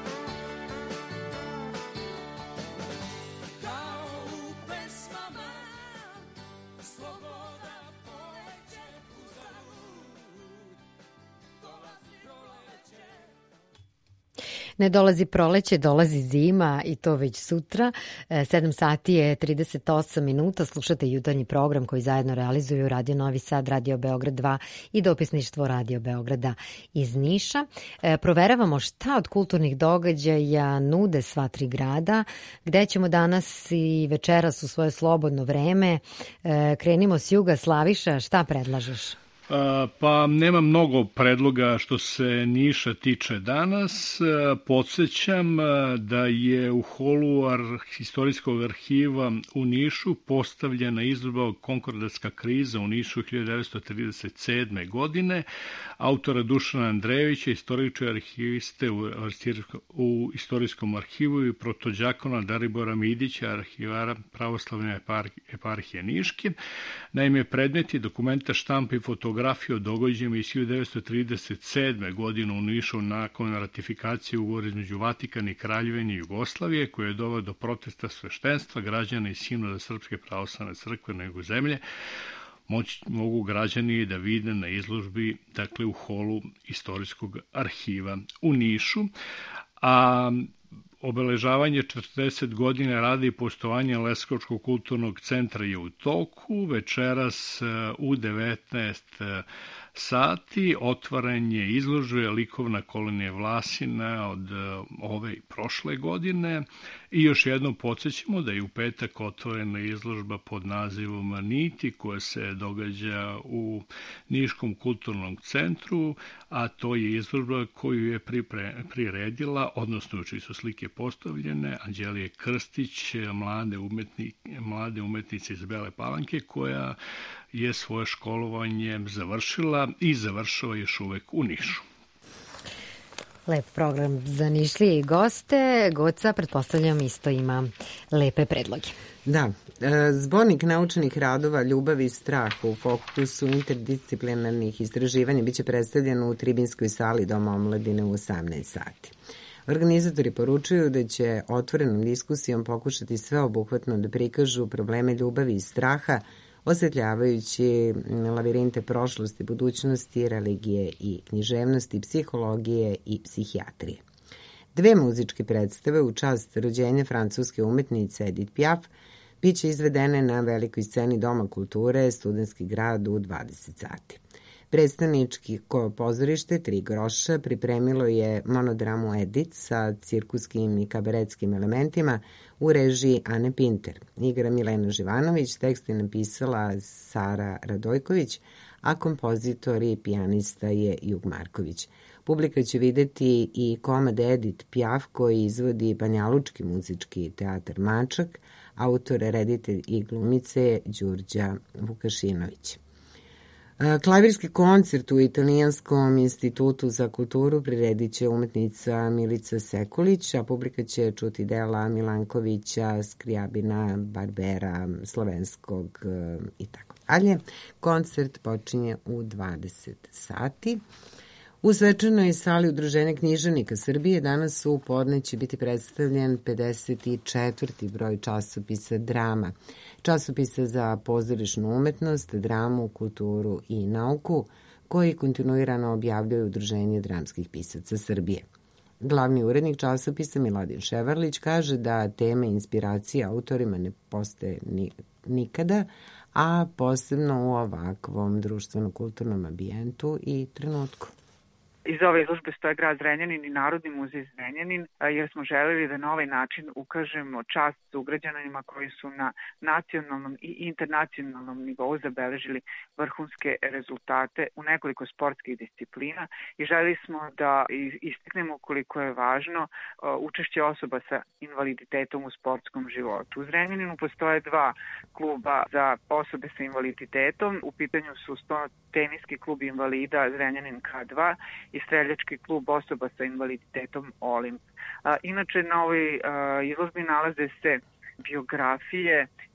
Kao u pesmama sloboda poleće uzalud, dolazi proleće. Ne dolazi proleće, dolazi zima i to već sutra. 7 sati je 38 minuta. Slušate jutarnji program koji zajedno realizuju Radio Novi Sad, Radio Beograd 2 i dopisništvo Radio Beograda iz Niša. Proveravamo šta od kulturnih događaja nude sva tri grada, gde ćemo danas i večeras u svoje slobodno vreme. Krenimo s juga. Slaviša, šta predlažeš? Pa nema mnogo predloga što se Niša tiče danas. Podsjećam da je u holu Istorijskog arhiva u Nišu postavljena izložba Konkordatska kriza u Nišu 1937. godine autora Dušana Andrejevića, istoričara arhiviste u Istorijskom arhivu i protođakona Dalibora Midića, arhivara Pravoslavne eparhije Niške. Naime, predmeti, dokumenta, štampa i fotografije o događajima iz 1937. godine u Nišu nakon ratifikacije ugovora između Vatikana i Kraljevine Jugoslavije, koje je doveo do protesta sveštenstva, građana i sinoda Srpske pravoslavne crkve na jugu zemlje, mogu građani da vide na izložbi, dakle u holu Istorijskog arhiva u Nišu. A obeležavanje 40 godina rada i postojanja Leskovačkog kulturnog centra je u toku. Večeras u 19 sati otvaranje izložbe Likovna kolonija Vlasina od ove i prošle godine. I još jednom podsjećamo da je u petak otvorena izložba pod nazivom Niti, koja se događa u Niškom kulturnom centru, a to je izložba koju je priredila, odnosno čiji su slike postavljene, Anđelije Krstić, mlade umetnice iz Bele Palanke, koja je svoje školovanje završila i završava još uvek u Nišu. Lep program za Nišlije i goste. Goca, pretpostavljam, isto ima lepe predloge. Da, zbornik naučenih radova Ljubav i strah u fokusu interdisciplinarnih istraživanja biće predstavljen u Tribinskoj sali Doma omladine u 18 sati. Organizatori poručuju da će otvorenom diskusijom pokušati sveobuhvatno da prikažu probleme ljubavi i straha, osvetljavajući lavirinte prošlosti, budućnosti, religije i književnosti, psihologije i psihijatrije. 2 muzičke predstave u čast rođenja francuske umetnice Edith Piaf biće izvedene na velikoj sceni Doma kulture Studentski grad u 20 sati. Predstavničko pozorište Tri groša pripremilo je monodramu Edith sa cirkuskim i kabaretskim elementima u režiji Ane Pinter. Igra Milena Živanović, tekst je napisala Sara Radojković, a kompozitor i pijanista je Jug Marković. Publika će videti i komad Edith Piaf koji izvodi Banjalučki muzički teatar Mačak, autor, reditelj i glumice Đurđa Vukašinović. Klavirski koncert u Italijanskom institutu za kulturu priredit će umetnica Milica Sekulić, a publika će čuti dela Milankovića, Skrijabina, Barbera, Slovenskog i tako dalje. Koncert počinje u 20 sati. U svečanoj sali Udruženja književnika Srbije danas u podne će biti predstavljen 54. broj časopisa Drama. Časopisa za pozorišnu umetnost, dramu, kulturu i nauku, koji kontinuirano objavljaju Udruženje dramskih pisaca Srbije. Glavni urednik časopisa Miladin Ševarlić kaže da teme inspiracije autorima ne postaje nikada, a posebno u ovakvom društveno-kulturnom ambijentu i trenutku. Iza ove izložbe stoje grad Zrenjanin i Narodni muzej Zrenjanin, jer smo želeli da na ovaj način ukažemo čast sugrađanima koji su na nacionalnom i internacionalnom nivou zabeležili vrhunske rezultate u nekoliko sportskih disciplina i želeli smo da istaknemo koliko je važno učešće osoba sa invaliditetom u sportskom životu. U Zrenjaninu postoje 2 kluba za osobe sa invaliditetom. U pitanju su teniski klub invalida Zrenjanin K2 i streljački klub osoba sa invaliditetom Olimp. Inače, na ovoj izložbi nalaze se biografije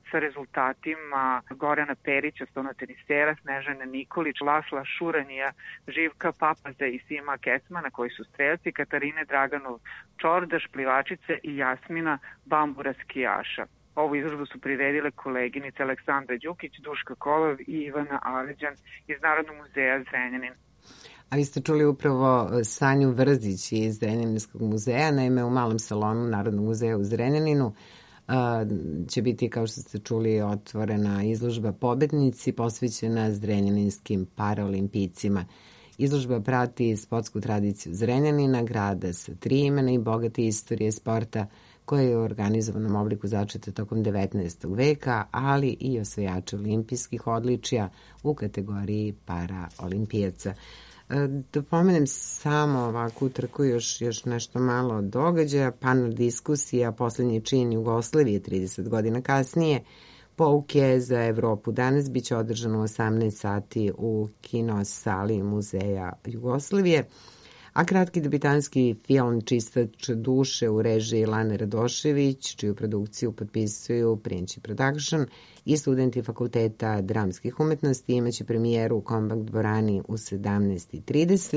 sa rezultatima Gorana Perića, stonotenisera, Snežane Nikolić, Lasla Šuranija, Živka Papaza i Sima Kecmana koji su strelci, Katarine Draganov Čordaš, plivačice i Jasmina Bambura skijaša. Ovu izložbu su priredile koleginice Aleksandra Đukić, Duška Kolov i Ivana Aleđan iz Narodnog muzeja Zrenjanin. A vi ste čuli upravo Sanju Vrzić iz Zrenjaninskog muzeja, naime u malom salonu Narodnog muzeja u Zrenjaninu će biti, kao što ste čuli, otvorena izložba Pobednici posvećena zrenjaninskim paraolimpijcima. Izložba prati sportsku tradiciju Zrenjanina, grada sa 3 imena i bogate istorije sporta koja je u organizovanom obliku začeta tokom 19. veka, ali i osvajača olimpijskih odličija u kategoriji paraolimpijaca. Da pomenem samo ovakvu trku još nešto malo od događaja. Panel diskusija Poslednji čin Jugoslavije 30 godina kasnije, pouke za Evropu danas biće održano u 18 sati u kino sali Muzeja Jugoslavije, a kratki debitanski film Čistač duše u režiji Lane Radošević, čiju produkciju potpisuju Prinči Production i studenti Fakulteta dramskih umetnosti, imaće premijeru u Kombakt dvorani u 17:30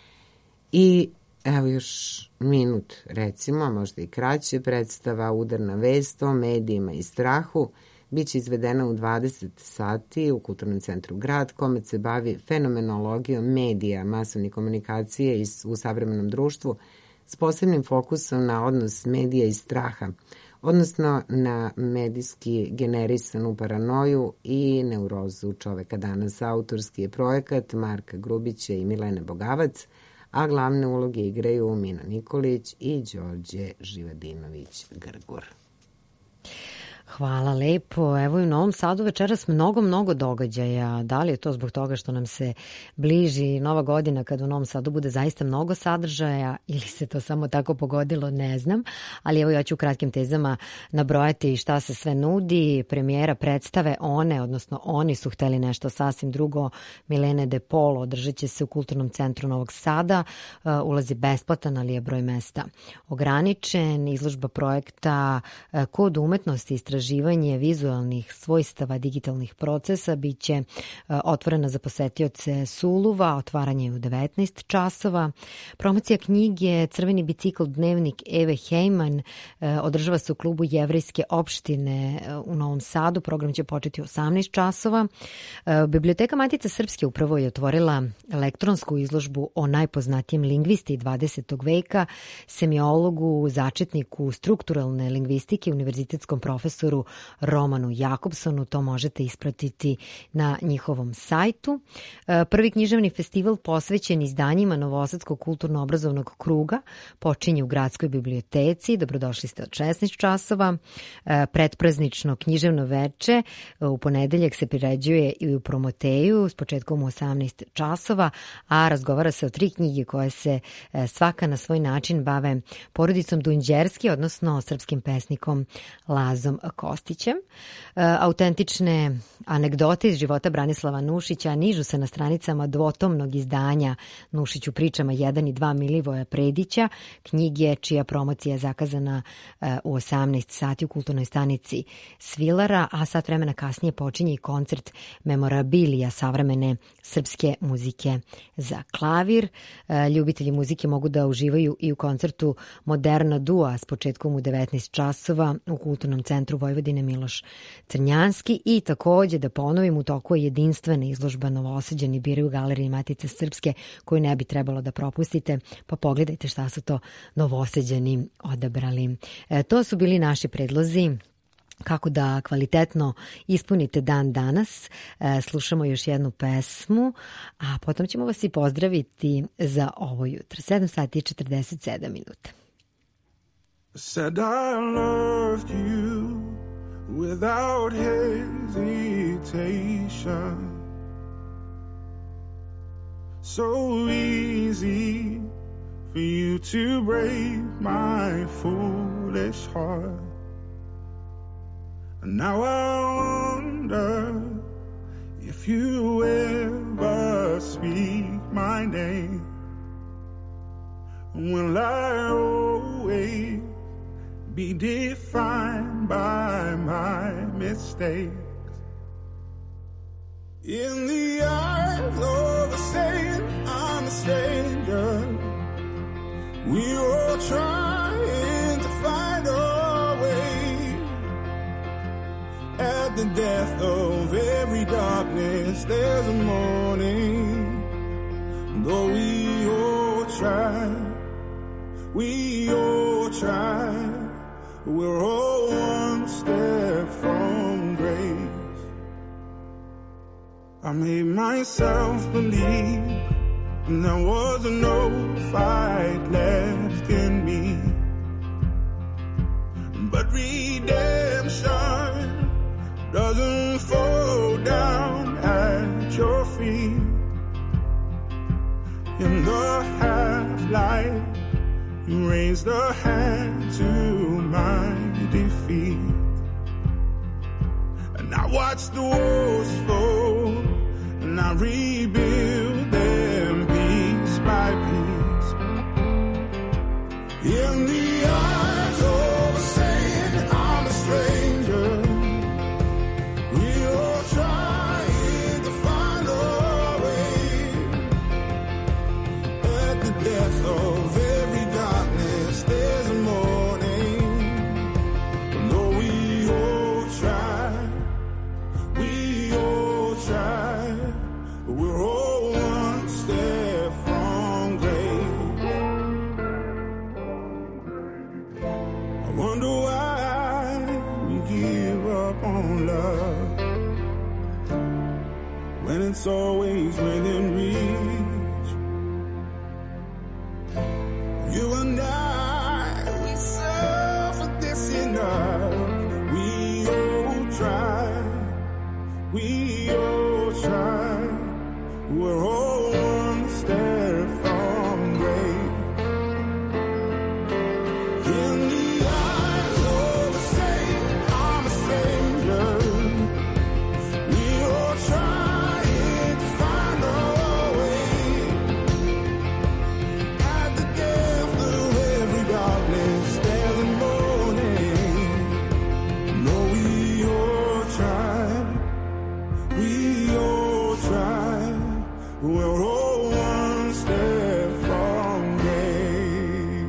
i evo još minut, recimo, možda i kraće, predstava Udarna vest o medijima i strahu biće izvedena u 20 sati u Kulturnom centru Grad, kome se bavi fenomenologijom medija, masovne komunikacije u savremenom društvu s posebnim fokusom na odnos medija i straha, odnosno na medijski generisanu paranoju i neurozu čoveka danas. Autorski je projekat Marka Grubića i Milene Bogavac, a glavne uloge igraju Mina Nikolić i Đorđe Živadinović-Grgur. Hvala lepo. Evo i u Novom Sadu večeras mnogo događaja. Da li je to zbog toga što nam se bliži Nova godina kada u Novom Sadu bude zaista mnogo sadržaja ili se to samo tako pogodilo, ne znam. Ali evo ja ću u kratkim tezama nabrojati šta se sve nudi. Premijera predstave Oni su hteli nešto sasvim drugo Milene De Polo održat će se u Kulturnom centru Novog Sada. Ulaz je besplatan, ali je broj mesta ograničen. Izložba projekta Kod umetnosti istraživanje vizualnih svojstava digitalnih procesa biće otvorena za posetioce Suluva, otvaranje je u 19 časova. Promocija knjige Crveni bicikl dnevnik Eve Hejman održava se u klubu Jevrejske opštine u Novom Sadu. Program će početi u 18 časova. Biblioteka Matica Srpske upravo je otvorila elektronsku izložbu o najpoznatijem lingvisti 20. veka, semiologu, začetniku strukturalne lingvistike, univerzitetskom profesoru Romanu Jakobsonu. To možete ispratiti na njihovom sajtu. Prvi književni festival posvećen izdanjima Novosadskog kulturno-obrazovnog kruga počinje u Gradskoj biblioteci. Dobrodošli ste od 16 časova. Pretpraznično književno veče u ponedeljak se priređuje i u Promoteju s početkom u 18 časova, a razgovara se o 3 knjige koje se svaka na svoj način bave porodicom Dunđerski, odnosno srpskim pesnikom Lazom Kostićem. Autentične anegdote iz života Branislava Nušića nižu se na stranicama dvotomnog izdanja Nušić u pričama 1 i 2 Milivoja Predića, knjige čija promocija je zakazana u 18 sati u kulturnoj stanici Svilara, a sat vremena kasnije počinje i koncert memorabilija savremene srpske muzike za klavir. Ljubitelji muzike mogu da uživaju i u koncertu Moderna Dua s početkom u 19 časova u Kulturnom centru Vojvodine Miloš Crnjanski i takođe da ponovim, u toku je jedinstvena izložba Novosađani biraju u Galeriji Matice Srpske koju ne bi trebalo da propustite, pa pogledajte šta su to Novosađani odabrali. To su bili naši predlozi kako da kvalitetno ispunite dan danas. Slušamo još jednu pesmu, a potom ćemo vas i pozdraviti za ovo jutro. 7 sati i 47 minuta. Said I loved you without hesitation. So easy for you to break my foolish heart. Now I wonder if you ever speak my name. Will I always be defined by my mistakes. In the eyes of a saying I'm a stranger, we're all trying to find our way. At the death of every darkness, there's a morning. Though we all try, we're all one step from grace. I made myself believe there was no fight left in me, but redemption doesn't fall down at your feet. In the half-light, you raised a hand to my defeat, and I watched the walls fall, and I rebuild them piece by piece. In the eyes of a saying I'm a stranger, we're all trying to find our way. At the death of every darkness, there's a morning. And though we all try, we're all one step from grace. I wonder why we give up on love when it's always within reach. You and I, we suffer this enough. We all try. We're all one step from grace. In the eyes of a saint, I'm a stranger. We're all trying to find our way. At the depth of every darkness, there's a morning. No, we all try. We're all one step from grace.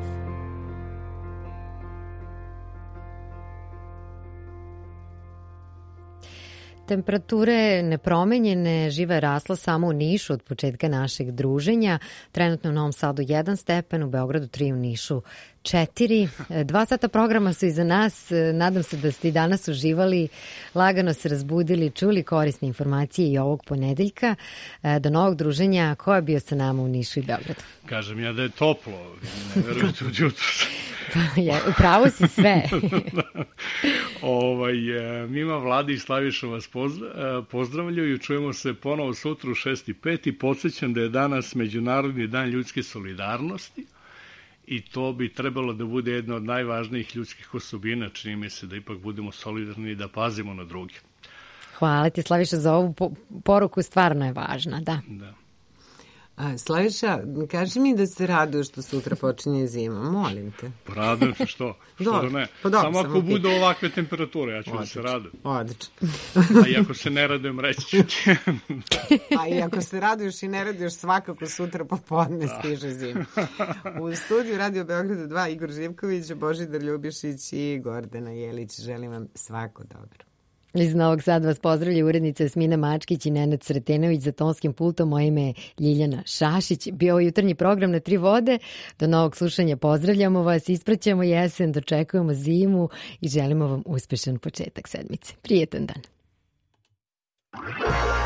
Temperature nepromenjene, živa je rasla samo u Nišu od početka našeg druženja. Trenutno u Novom Sadu 1 stepen, u Beogradu 3, u Nišu 4. 2 sata programa su iza nas. Nadam se da ste i danas uživali, lagano se razbudili, čuli korisne informacije i ovog ponedeljka. Do novog druženja. Ko je bio sa nama u Nišu i Beogradu? Kažem ja da je toplo. Ne verujete od jutros. Upravo si sve. Mima, Vladi i Slaviša vas pozdravljaju i čujemo se ponovo sutra u 6:05 i podsjećam da je danas Međunarodni dan ljudske solidarnosti i to bi trebalo da bude jedna od najvažnijih ljudskih osobina. Čini mi se da ipak budemo solidarni i da pazimo na druge. Hvala ti, Slaviša, za ovu poruku, stvarno je važna, da. Slaviša, kaži mi da se raduješ što sutra počinje zima, molim te. Radujem se, što da ne. Samo ako budu ovakve temperature, ja ću da se radujem. Odlično. A i ako se ne radujem, reći ću ti. A i ako se raduješ i ne raduješ, svakako sutra popodne stiže zima. U studiju Radio Beograda 2 Igor Živković, Božidar Ljubišić i Gordana Jelić. Želim vam svako dobro. Iz Novog Sada vas pozdravlja urednica Jasmina Mačkić i Nenad Sretenović, za tonskim pultom. Moje ime je Ljiljana Šašić. Bio ovo jutarnji program na 3 vode. Do novog slušanja pozdravljamo vas, ispraćamo jesen, dočekujemo zimu i želimo vam uspešan početak sedmice. Prijetan dan.